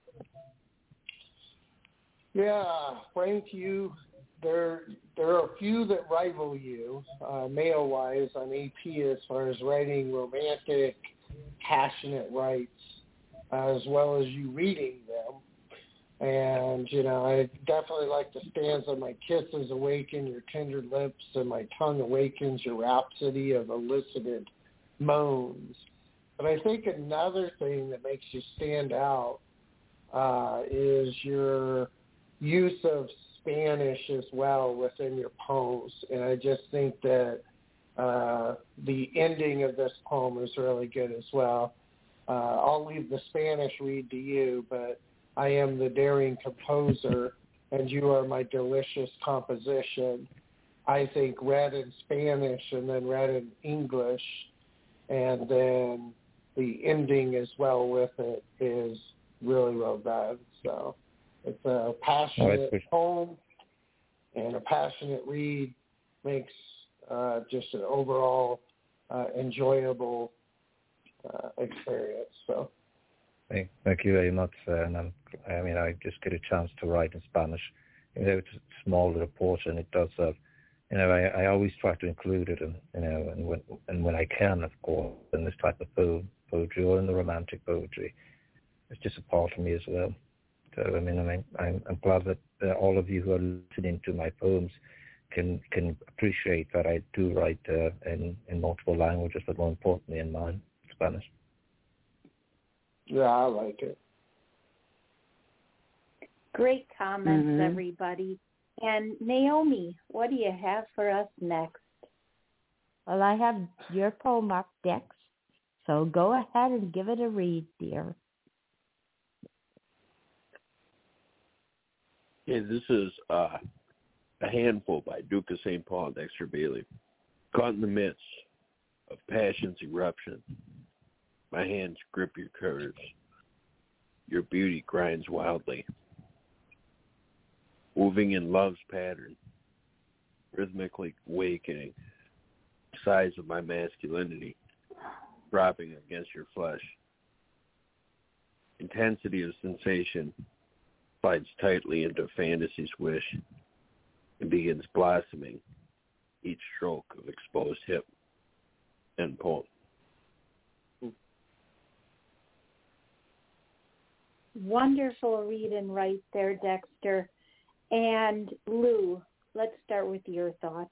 Yeah, Frank, there are a few that rival you, male-wise, on AP as far as writing romantic, passionate rights, as well as you reading them. And, I definitely like the stanza, my kisses awaken your tender lips, and my tongue awakens your rhapsody of elicited moans. But I think another thing that makes you stand out is your use of Spanish as well within your poems. And I just think that the ending of this poem is really good as well. I'll leave the Spanish read to you, but I am the daring composer, and you are my delicious composition. I think read in Spanish and then read in English, and then the ending as well with it is really well done. So it's a passionate poem, and a passionate read makes just an overall enjoyable experience. So. Thank you very much. And I just get a chance to write in Spanish. It's a small little portion. It does have, I always try to include it, and when I can, of course, in this type of poetry or in the romantic poetry, it's just a part of me as well. So I'm glad that all of you who are listening to my poems can appreciate that I do write in multiple languages, but more importantly in mine, Spanish. Yeah, I like it. Great comments, everybody. And Naomi, what do you have for us next? Well, I have your poem up, Dex. So go ahead and give it a read, dear. Okay, this is A Handful by Duke of St. Paul, Dexter Bailey. Caught in the midst of passion's eruption, my hands grip your curves. Your beauty grinds wildly. Moving in love's pattern, rhythmically awakening, size of my masculinity, dropping against your flesh. Intensity of sensation slides tightly into fantasy's wish and begins blossoming each stroke of exposed hip. End poem. Wonderful read and write there, Dexter. And Lou, let's start with your thoughts.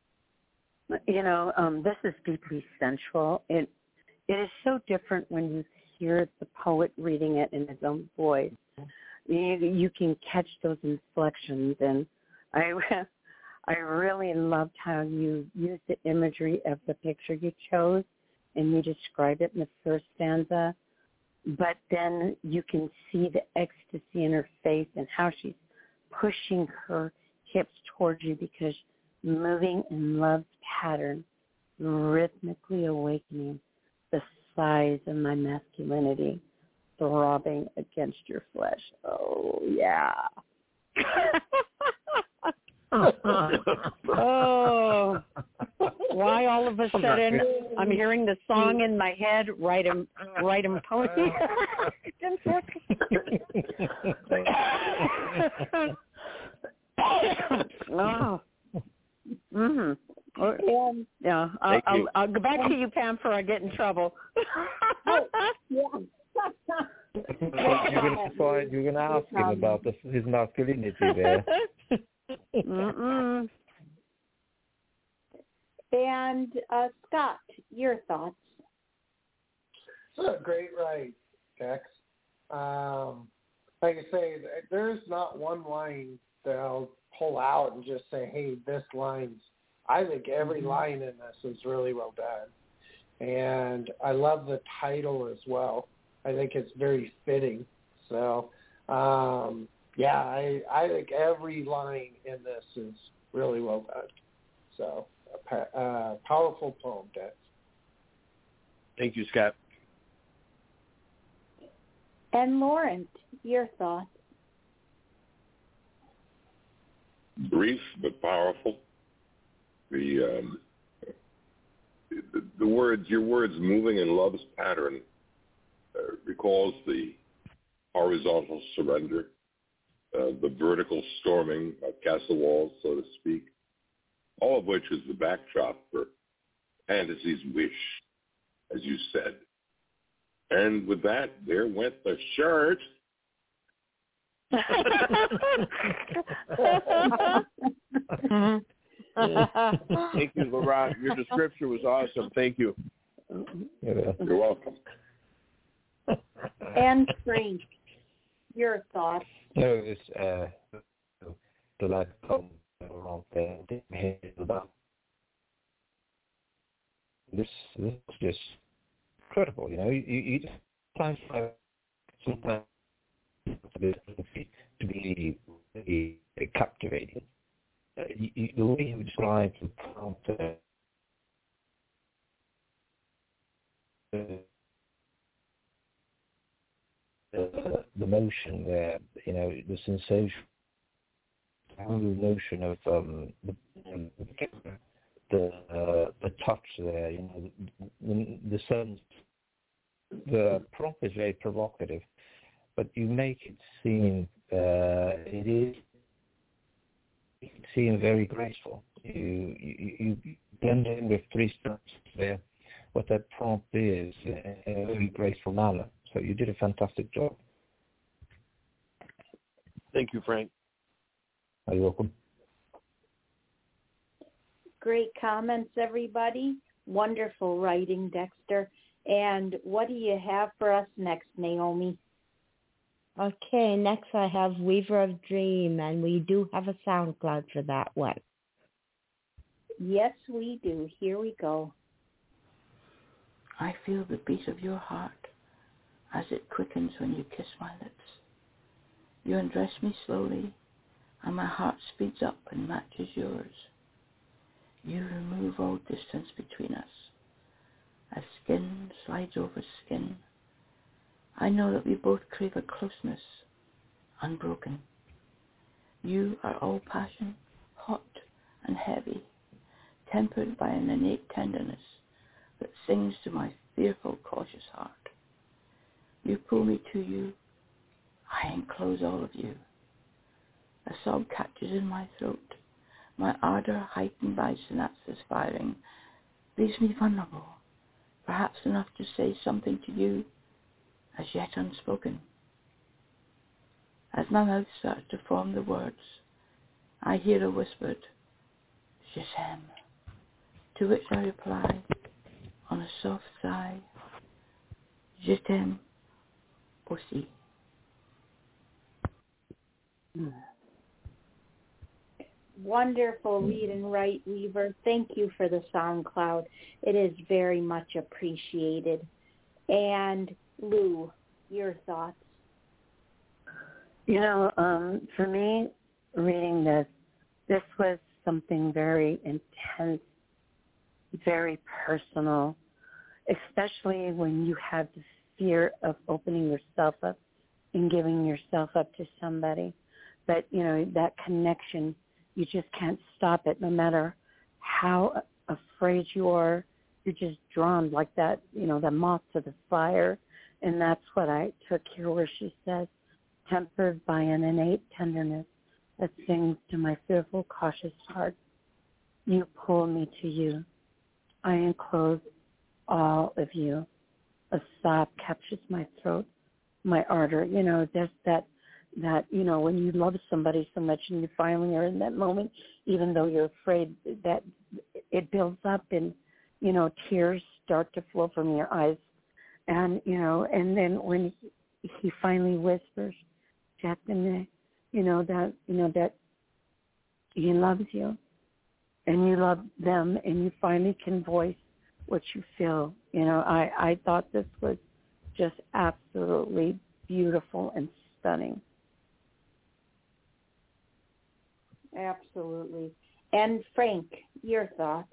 This is deeply sensual. It is so different when you hear the poet reading it in his own voice. You can catch those inflections, and I really loved how you used the imagery of the picture you chose, and you described it in the first stanza. But then you can see the ecstasy in her face and how she's pushing her hips towards you because moving in love's pattern, rhythmically awakening the size of my masculinity, throbbing against your flesh. Oh, yeah. Oh, why all of a sudden I'm hearing the song in my head, Ride 'em Pony. Oh. Mhm. Yeah, I'll go back to you, Pam, before I get in trouble. You're going to ask him about his masculinity there. Mm-mm. And Scott, your thoughts? It's a great write, Dex. Like I say, there's not one line that I'll pull out and just say, hey, this line's, I think every line in this is really well done. And I love the title as well. I think it's very fitting. So, yeah, I think every line in this is really well done. So, powerful poem, Dex. Thank you, Scott. And Laurent, your thoughts? Brief but powerful. The words, your words, moving in love's pattern, recalls the horizontal surrender, the vertical storming of castle walls, so to speak, all of which is the backdrop for fantasy's wish, as you said. And with that, there went the shirt. Thank you, Laurent. Your description was awesome. Thank you. You're welcome. And Frank, your thoughts? No, it's the last poem around there. This is just incredible. You know, you sometimes to be captivating. The way you describe the prompt, the motion there, you know, the sensation, the notion of the touch there, you know, the sense. The prompt is very provocative, but you make it seem very graceful. You blend in with three steps there, what that prompt is in a very graceful manner. So you did a fantastic job. Thank you, Frank. You're welcome. Great comments, everybody. Wonderful writing, Dexter. And what do you have for us next, Naomi? Okay, next I have Weaver of Dream, and we do have a SoundCloud for that one. Yes, we do. Here we go. I feel the beat of your heart as it quickens when you kiss my lips. You undress me slowly, and my heart speeds up and matches yours. You remove all distance between us. As skin slides over skin, I know that we both crave a closeness, unbroken. You are all passion, hot and heavy, tempered by an innate tenderness that sings to my fearful, cautious heart. You pull me to you, I enclose all of you. A sob catches in my throat. My ardor, heightened by synapses firing, leaves me vulnerable, perhaps enough to say something to you as yet unspoken. As my mouth starts to form the words, I hear a whispered, "Je t'aime," to which I reply, on a soft sigh, "Je t'aime aussi." Wonderful read and write, Weaver. Thank you for the SoundCloud. It is very much appreciated. And Lou, your thoughts? You know, for me, reading this was something very intense, very personal, especially when you have the fear of opening yourself up and giving yourself up to somebody. But, you know, that connection, you just can't stop it no matter how afraid you are. You're just drawn like that, you know, the moth to the fire. And that's what I took here where she says, tempered by an innate tenderness that sings to my fearful, cautious heart. You pull me to you. I enclose all of you. A sob captures my throat, my ardor. You know, there's that, you know, when you love somebody so much and you finally are in that moment, even though you're afraid, that it builds up and, you know, tears start to flow from your eyes. And, you know, and then when he finally whispers, "Jacqueline," you know, that he loves you and you love them and you finally can voice what you feel. You know, I thought this was just absolutely beautiful and stunning. Absolutely. And Frank, your thoughts?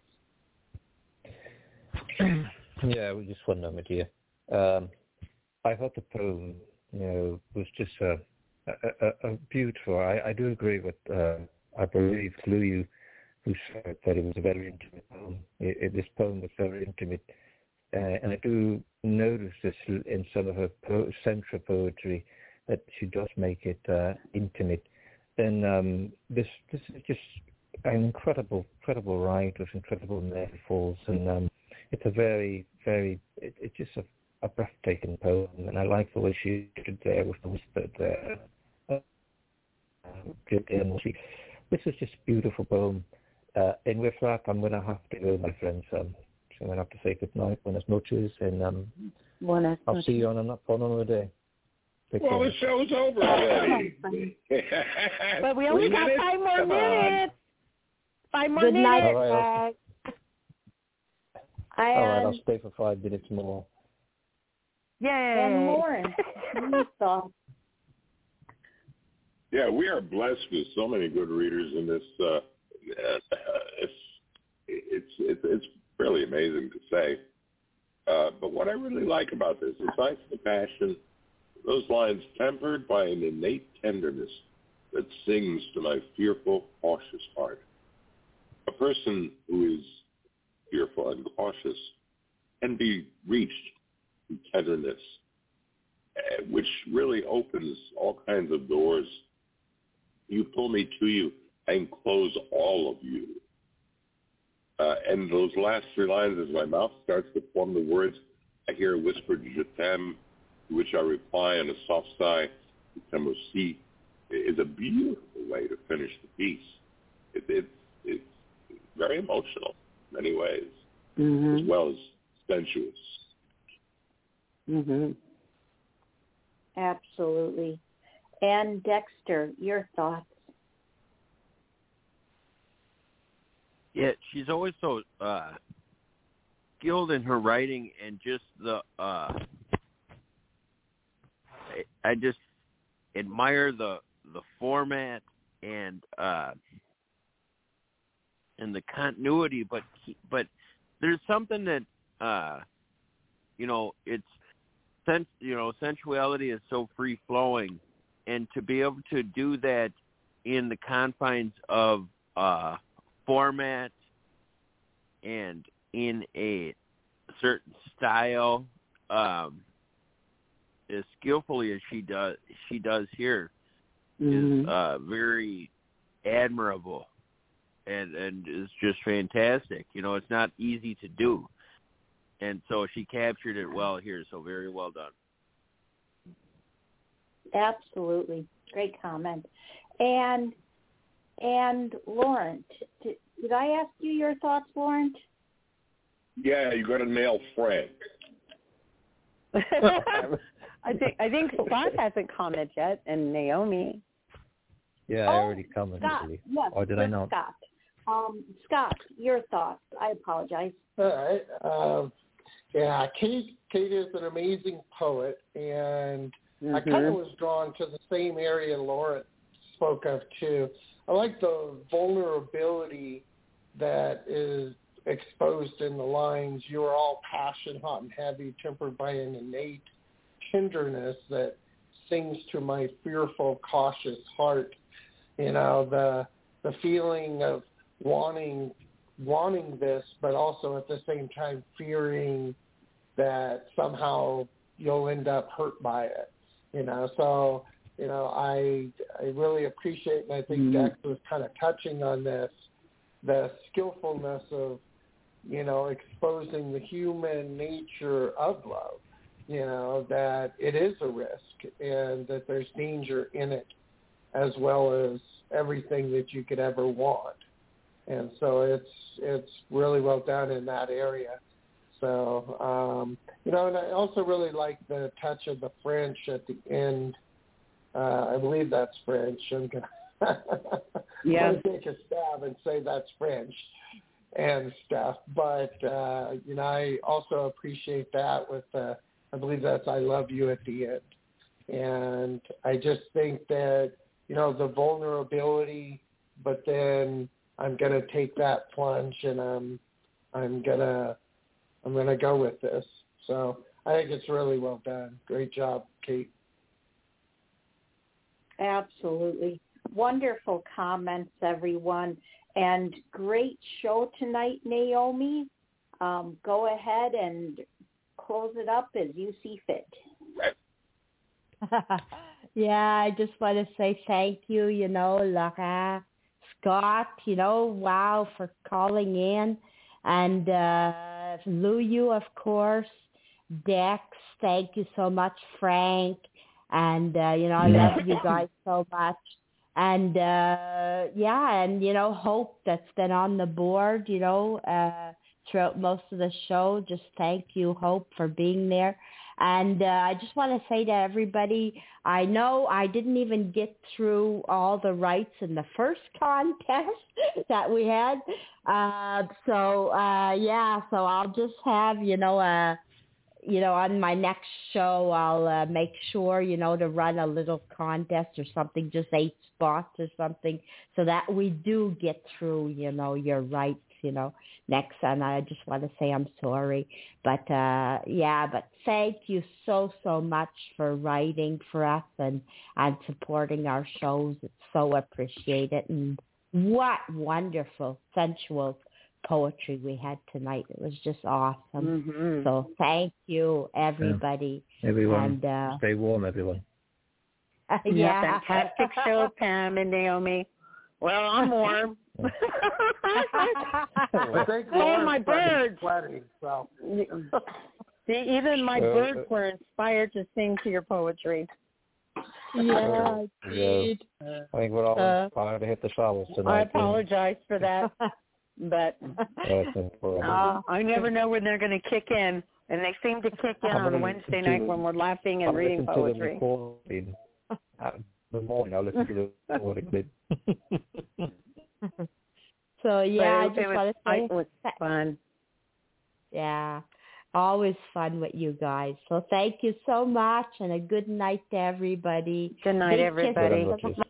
Yeah, just one moment here. I thought the poem, you know, was just a beautiful. I do agree with, I believe, Lou, who said that it was a very intimate poem. This poem was very intimate. And I do notice this in some of her central poetry, that she does make it intimate. Then this is just an incredible write with incredible metaphors, and it's a very, very, it's just a breathtaking poem, and I like the way she did there with the whisper there. This is just a beautiful poem. And with that, I'm going to have to go, my friends. So I'm going to have to say good night, buenas noches, and I'll see you on another day. Well, the show's over already. But we only got 5 more minutes. 5 more Good night. minutes. All right, I'll stay for 5 minutes more. Yay. And Lauren, you thought. Yeah, we are blessed with so many good readers in this. It's really amazing to say. But what I really like about this, besides the passion, those lines tempered by an innate tenderness that sings to my fearful, cautious heart. A person who is fearful and cautious can be reached through tenderness, which really opens all kinds of doors. You pull me to you and close all of you. And those last 3 lines, as my mouth starts to form the words, I hear a whispered je t'aime, to which I reply in a soft sigh, je aussi, is a beautiful way to finish the piece. It's very emotional in many ways, as well as sensuous. Mm-hmm. Absolutely. And Dexter, your thoughts? Yeah, she's always so skilled in her writing, and just the I just admire the format and the continuity, but there's something that sensuality is so free flowing, and to be able to do that in the confines of format and in a certain style, as skillfully as she does here, is very admirable, and is just fantastic. It's not easy to do, and so she captured it well here. So very well done. Absolutely, great comment. And Laurent, did I ask you your thoughts, Laurent? Yeah, you got to nail Frank. I think Scott hasn't commented yet, and Naomi. Yeah, I already commented. Scott, yes, or did I not? Scott. Scott, your thoughts. I apologize. All right. Yeah, Kate is an amazing poet, and I kind of was drawn to the same area Laurent spoke of too. I like the vulnerability that is exposed in the lines. You are all passion, hot and heavy, tempered by an innate tenderness that sings to my fearful, cautious heart. The feeling of wanting this, but also at the same time fearing that somehow you'll end up hurt by it. So I really appreciate, and I think Dex was kind of touching on this, the skillfulness of, exposing the human nature of love, that it is a risk and that there's danger in it, as well as everything that you could ever want. And so it's really well done in that area. So, and I also really like the touch of the French at the end. I believe that's French. I'm going to take a stab and say that's French and stuff. But, I also appreciate that with, I believe that's I love you at the end. And I just think that, the vulnerability, but then I'm going to take that plunge and I'm going to go with this. So I think it's really well done. Great job, Kate. Absolutely. Wonderful comments, everyone. And great show tonight, Naomi. Go ahead and close it up as you see fit. Yeah, I just want to say thank you, Laura, Scott, wow, for calling in. And Luyu, of course, Dex, thank you so much, Frank. And, I love you guys so much. And, Hope that's been on the board, throughout most of the show. Just thank you, Hope, for being there. And I just want to say to everybody, I know I didn't even get through all the rights in the first contest that we had. So I'll just have, on my next show, I'll make sure, to run a little contest or something, just 8 spots or something, so that we do get through, your rights, next. And I just want to say I'm sorry. But, but thank you so, so much for writing for us and supporting our shows. It's so appreciated. And what wonderful, sensual poetry we had tonight. It was just awesome. Mm-hmm. So thank you, everybody. Yeah. Everyone, and, stay warm, everyone. Yeah, fantastic show, Pam and Naomi. Well, I'm warm. Oh, my birds. Sweating, so. See, even my birds were inspired to sing to your poetry. Yeah, I think we're all inspired to hit the showers tonight. I apologize for that. But I never know when they're going to kick in, and they seem to kick in on Wednesday night when we're laughing and reading poetry. The morning, I'll listen to the recording. So I just want to say it was fun. Yeah, always fun with you guys. So thank you so much, and a good night to everybody. Good night, everybody.